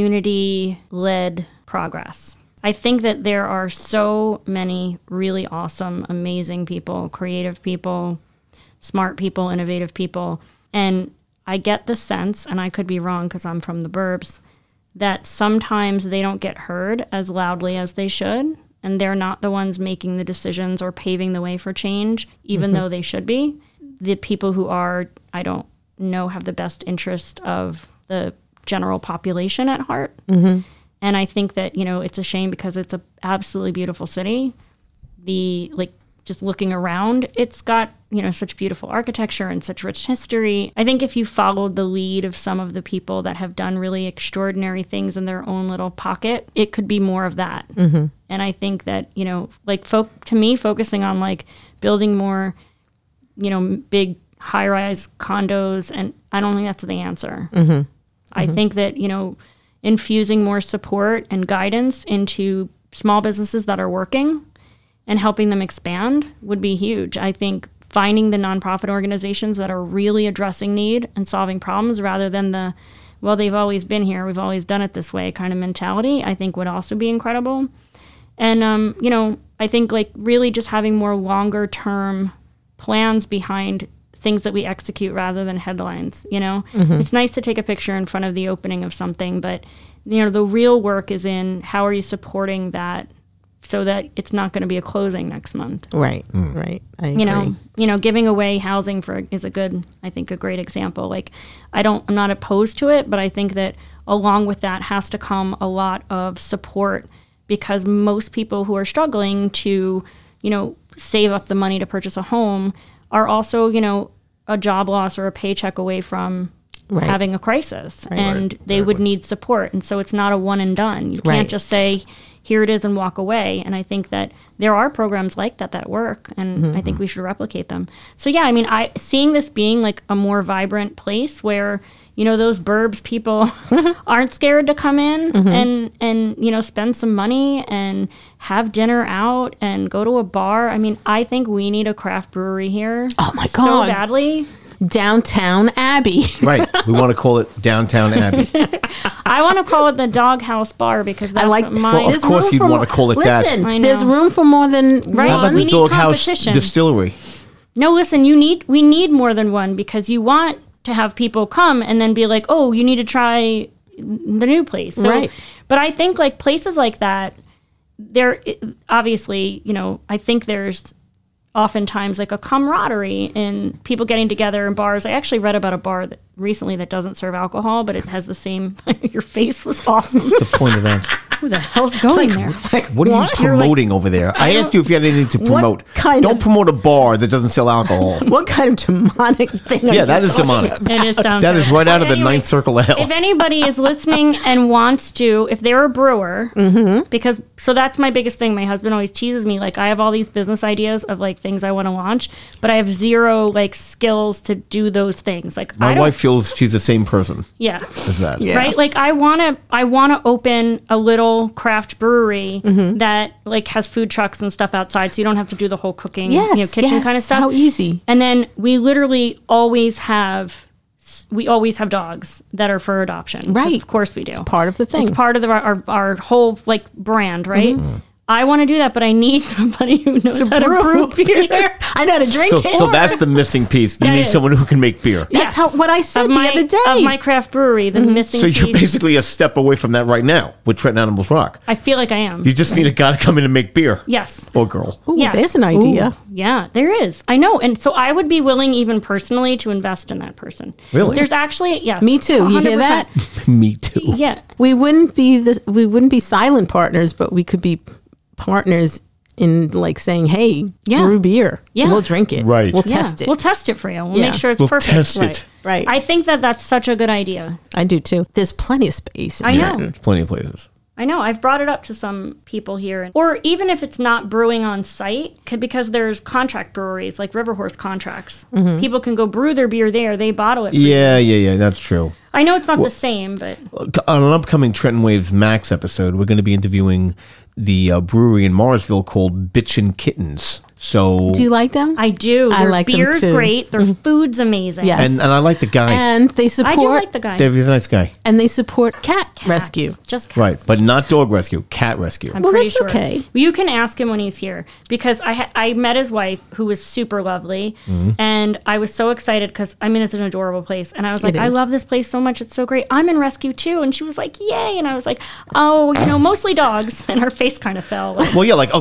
community-led progress. I think that there are so many really awesome, amazing people, creative people, smart people, innovative people. And I get the sense, and I could be wrong because I'm from the burbs, that sometimes they don't get heard as loudly as they should. And they're not the ones making the decisions or paving the way for change, even Mm-hmm. though they should be. The people who are, I don't know, have the best interest of the general population at heart. Mm-hmm. And I think that, you know, it's a shame because it's a absolutely beautiful city. The, like, just looking around, it's got, you know, such beautiful architecture and such rich history. I think if you followed the lead of some of the people that have done really extraordinary things in their own little pocket, it could be more of that. Mm-hmm. And I think that, you know, like, fo- to me, focusing on, like, building more, you know, big high-rise condos, and I don't think that's the answer. Mm-hmm. I think that, you know, infusing more support and guidance into small businesses that are working and helping them expand would be huge. I think finding the nonprofit organizations that are really addressing need and solving problems rather than the, well, they've always been here, we've always done it this way kind of mentality, I think would also be incredible. And, um, you know, I think like really just having more longer term plans behind things that we execute rather than headlines, you know? Mm-hmm. It's nice to take a picture in front of the opening of something, but, you know, the real work is in how are you supporting that so that it's not going to be a closing next month. Right, right. I agree. You know, you know, giving away housing for is a good, I think, a great example. Like, I don't, I'm not opposed to it, but I think that along with that has to come a lot of support because most people who are struggling to, you know, save up the money to purchase a home are also, you know, a job loss or a paycheck away from Right. having a crisis, Right. and they would need support. And so it's not a one and done. You can't Right. just say, here it is and walk away. And I think that there are programs like that that work, and Mm-hmm. I think we should replicate them. So yeah, I mean, I seeing this being like a more vibrant place where, you know, those burbs people aren't scared to come in Mm-hmm. and and you know spend some money and have dinner out and go to a bar. I mean, I think we need a craft brewery here. Oh my so God. badly. Downtown Abbey. Right. We want to call it Downtown Abbey. I want to call it the Doghouse Bar because that's I like what my Well, of There's course room you'd for wanna more- call it that. Listen, I know. there's room for more than Right. How about one. We the need Doghouse competition. Distillery? No, listen, you need we need more than one because you want to have people come and then be like, "Oh, you need to try the new place." So, Right. But I think like places like that, there obviously, you know, I think there's oftentimes like a camaraderie in people getting together in bars. I actually read about a bar that recently that doesn't serve alcohol, but it has the same. Your face was awesome. What's the point of that? Who the hell's going there? Like, What are you what? promoting over there? I asked you if you had anything to What promote. kind Don't of- promote a bar that doesn't sell alcohol. What kind of demonic thing? are Yeah, you that is talking demonic. about? It is sounds That is terrible. right out of But the anyway, ninth circle of hell. If anybody is listening and wants to, if they're a brewer, Mm-hmm. because so that's my biggest thing. My husband always teases me like I have all these business ideas of like things I want to launch, but I have zero like skills to do those things. Like My I don't, wife feels she's the same person yeah. as that. Yeah. Right, like I want to, I want to open a little craft brewery Mm-hmm. that like has food trucks and stuff outside, so you don't have to do the whole cooking, Yes, you know, kitchen yes, kind of stuff. how easy. And then we literally always have, we always have dogs that are for adoption. 'Cause Right. of course we do. It's part of the thing. It's part of the, our our whole like brand, right? Mm-hmm. I want to do that, but I need somebody who knows how to brew beer. I know how to drink So, it. so that's the missing piece. You That need is. someone who can make beer. That's how what I said of the my, other day. Of my craft brewery, the missing So piece. you're basically a step away from that right now with Trenton Animals Rock. I feel like I am. You just need a guy to come in and make beer. Yes. Or girl. Ooh, Yes. there's an idea. Ooh, yeah, there is. I know. And so I would be willing, even personally, to invest in that person. Really? There's actually, yes. Me too. You hear one hundred that? percent. Me too. Yeah. We wouldn't be the we wouldn't be silent partners, but we could be partners in like saying, "Hey, Yeah. brew beer. Yeah. We'll drink it. Right. We'll Yeah. test it." We'll test it for you. We'll Yeah. make sure it's We'll perfect. test right. it. Right. I think that that's such a good idea. I do too. There's plenty of space. In I know. Trenton. There's plenty of places. I know. I've brought it up to some people here. Or even if it's not brewing on site, c- because there's contract breweries like River Horse contracts. Mm-hmm. People can go brew their beer there. They bottle it for you. Yeah, yeah, yeah. That's true. I know it's not the same, but On an upcoming Trenton Waves Max episode, we're going to be interviewing the uh, brewery in Morrisville called Bitchin' Kittens. So, Do you like them? I do. I Their like them beer's too. Mm-hmm. great. Their food's amazing. Yes. and and I like the guy. and they support. I do like the guy. Dave, he's a nice guy. and they support cat Cats. rescue. Just cats. Right, but not dog rescue, cat rescue. I'm Well, pretty that's sure. okay. You can ask him when he's here because I ha- I met his wife who was super lovely, Mm-hmm. and I was so excited because I mean it's an adorable place, and I was like, It I is. love this place so much, it's so great. I'm in rescue too, and she was like, yay, and I was like, oh, you know, mostly dogs, and her face kind of fell. Like, Well, yeah, like, oh,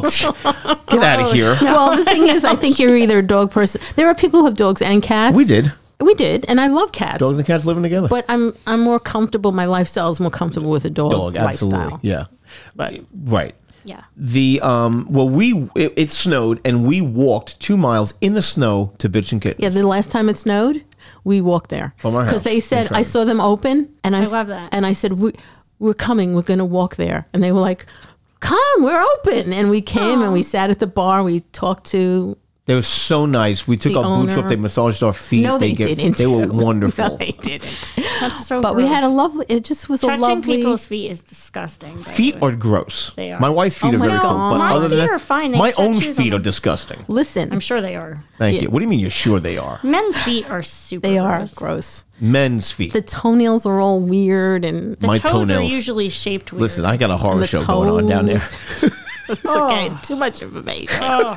get out of here. Well, the thing is, I think you're either a dog person. There are people who have dogs and cats. We did. We did, and I love cats. Dogs and cats living together. But I'm I'm more comfortable. My lifestyle is more comfortable with a dog, Dog, absolutely. lifestyle. Yeah. But Right. yeah, The um well we it, it snowed and we walked two miles in the snow to Bitchin' Kittens. yeah, the last time it snowed, we walked there From our because house they in said I Trenton. saw them open, and I, I s- love that. And I said we we're coming. We're going to walk there, and they were like, "Come, we're open." And we came and we sat at the bar. We talked to. They were so nice. We took The our boots owner. off. They massaged our feet. No, they, get- didn't. They were wonderful. No, they didn't. that's so. But we gross. had a lovely. It just was a touching lovely. people's feet is disgusting. by the Feet way. are gross. They are. My wife's feet Oh are my very cool. God. But My other than feet that, are fine. They my have own tattoos feet on are them. disgusting. Listen, I'm sure they are. Thank Yeah. you. What do you mean you're sure they are? Men's feet are super. they are gross. gross. Men's feet. The toenails are all weird, and The My toes are toenails. usually shaped weird. Listen, I got a horror the show going on down there. toes. It's okay. Too much information.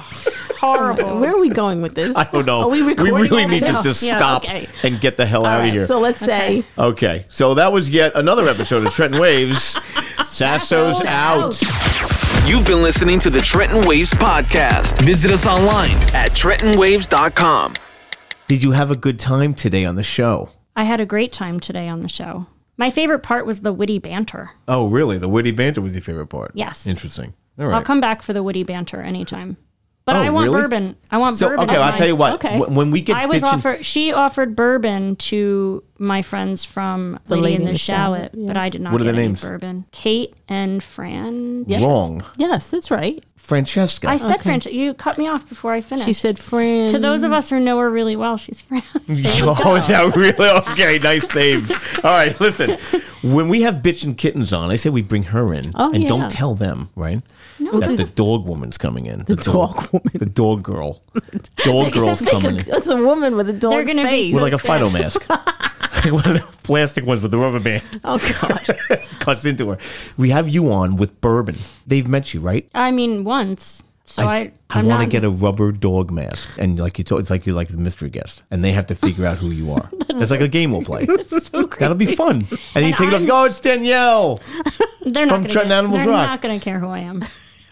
horrible. Where are we going with this? I don't know. Are we we recording really right need to now? just Yeah, stop okay. and get the hell All out right, of here. so let's say Okay, so that was yet another episode of Trenton Waves. Sasso's out. You've been listening to the Trenton Waves podcast. Visit us online at trenton waves dot com. Did you have a good time today on the show? I had a great time today on the show. My favorite part was the witty banter. Oh, really? The witty banter was your favorite part? Yes. Interesting. All right. I'll come back for the witty banter anytime. But Oh, I want really? bourbon. I want So, bourbon. okay, in I'll my- tell you what. Okay. wh- When we get I was bitchin'- offered. She offered bourbon to my friends from The Lady, Lady in in the, the Shallot, Shallot, yeah. but I did not What are get their any names? bourbon. Kate and Fran. Yes. Wrong. Yes, that's right. Francesca. I said Okay. Fran. You cut me off before I finished. She said, "Friend." to those of us who know her really well, she's Fran. Oh, is that really? Okay, nice save. All right, listen. When we have Bitchin' Kittens on, I say we bring her in. Oh, and yeah. don't tell them, right? We'll That do- the dog woman's coming in. The dog woman. The dog girl. Dog girl's It's like coming a- in. It's a woman with a dog's gonna be face. With like a Fido mask. One of the plastic ones with the rubber band. Oh God. Cuts into her. We have you on with bourbon. They've met you, right? I mean, once. So I, I, I, want to not, get a rubber dog mask, and like you told, it's like you're like the mystery guest, and they have to figure out who you are. It's like a game we'll play. That'll be fun. And, you And take it off. I'm- Oh, it's Danielle. They're not from gonna Trenton get, Animals they're Rock. not going to care who I am.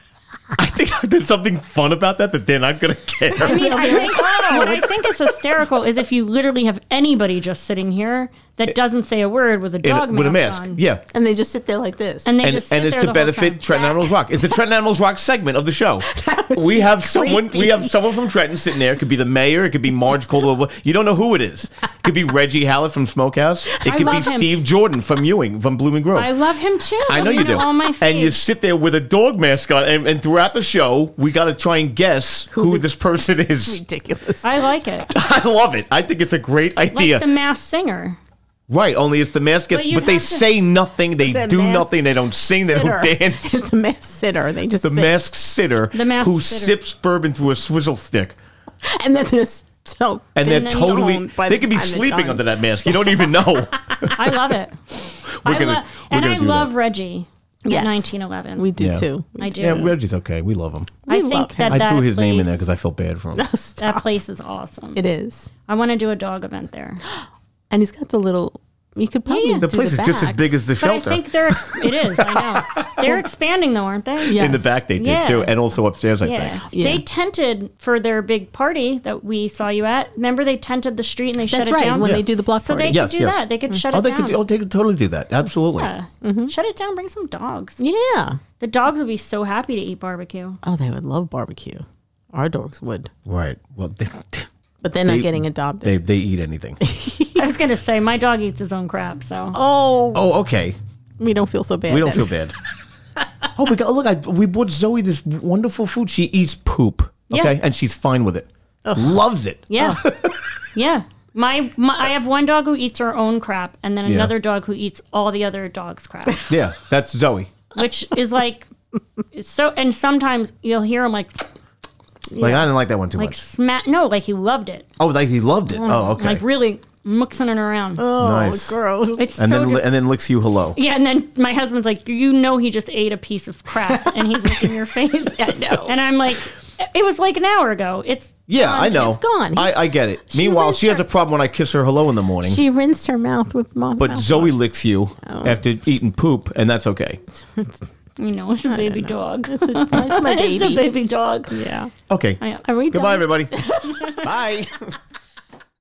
I think there's something fun about that that they're not going to care. I mean, I think what I think is hysterical is if you literally have anybody just sitting here that doesn't say a word with a In- dog with a mask mask, on. yeah. And they just sit there like this. And they And, just sit and it's there to the whole benefit time. Trenton Animals Rock. It's the Trenton Animals Rock segment of the show. We have someone. We have someone from Trenton sitting there. It could be the mayor. It could be Marge Caldwell. You don't know who it is. It could be Reggie Hallett from Smokehouse. It I could be love him. Steve Jordan from Ewing from Blooming Grove. I love him too. I know you do. All my And you faves. sit there with a dog mask on, and, and throughout the show, we got to try and guess who this person is. Ridiculous. I like it. I love it. I think it's a great idea. Like the masked singer. Right, only it's the mask gets, But but, you they have to- say nothing, they The do masked nothing, they don't sing, they don't Sitter. dance. It's a masked sitter. They just The sit. masked sitter The masked who sitter. sips bourbon through a swizzle stick. and then there's so And they're then totally, gone by they the could be time they're sleeping done. under that mask. You don't even know. I love it. We're I gonna- lo- we're and gonna I do love that. Reggie. Yes. nineteen eleven. We do Yeah. too. I do. Yeah, Reggie's okay. We love him. I We think love that him. I that threw his name in there place- because I felt bad for him. that place is awesome. It is. I want to do a dog event there. And he's got the little, you could probably Yeah, yeah. The do place is just as back. big as the But I shelter. think they're, ex- it is, I know. They're expanding though, aren't they? Yes. In the back they did Yeah. too, and also upstairs, I Yeah. think. Yeah. They tented for their big party that we saw you at. Remember they tented the street and they shut That's it right, down? when Yeah. they do the block So party. they Yes, could do yes. that. They could shut Oh, it they down. could. Oh, they could totally do that. Absolutely. Yeah. Shut it down. Bring some dogs. yeah. The dogs would be so happy to eat barbecue. Oh, they would love barbecue. Our dogs would. Right. Well, they, But they're They- not getting adopted. they they eat anything. I was going to say, my dog eats his own crap, so. oh, Oh, okay. we don't feel so bad. We don't then. feel bad. Oh, we got look. I, we bought Zoe this wonderful food. She eats poop. Okay, Yeah. and she's fine with it. Loves it. Yeah. yeah. My, my I have one dog who eats her own crap and then Yeah. another dog who eats all the other dogs' crap, Yeah, that's Zoe. which is like so and sometimes you'll hear him like Like I didn't like that one too like much. smack no, like he loved it. Oh, like he loved it. Oh, okay. Like really mixing it around. Oh, Nice. gross. It's and so then dis- and then licks you hello. yeah, and then my husband's like, you know, he just ate a piece of crap, and he's licking your face. I know, and I'm like, it was like an hour ago. It's Yeah, gone. I know. It's gone. I, I get it. She Meanwhile, rinsed she has her- a problem when I kiss her hello in the morning. She rinsed her mouth with mouth. but Zoe licks you Oh. after eating poop, and that's okay. you know, it's a baby dog. It's, a, it's my It's a baby. baby dog. Yeah. Okay. I- Are we Goodbye, done? everybody. Bye.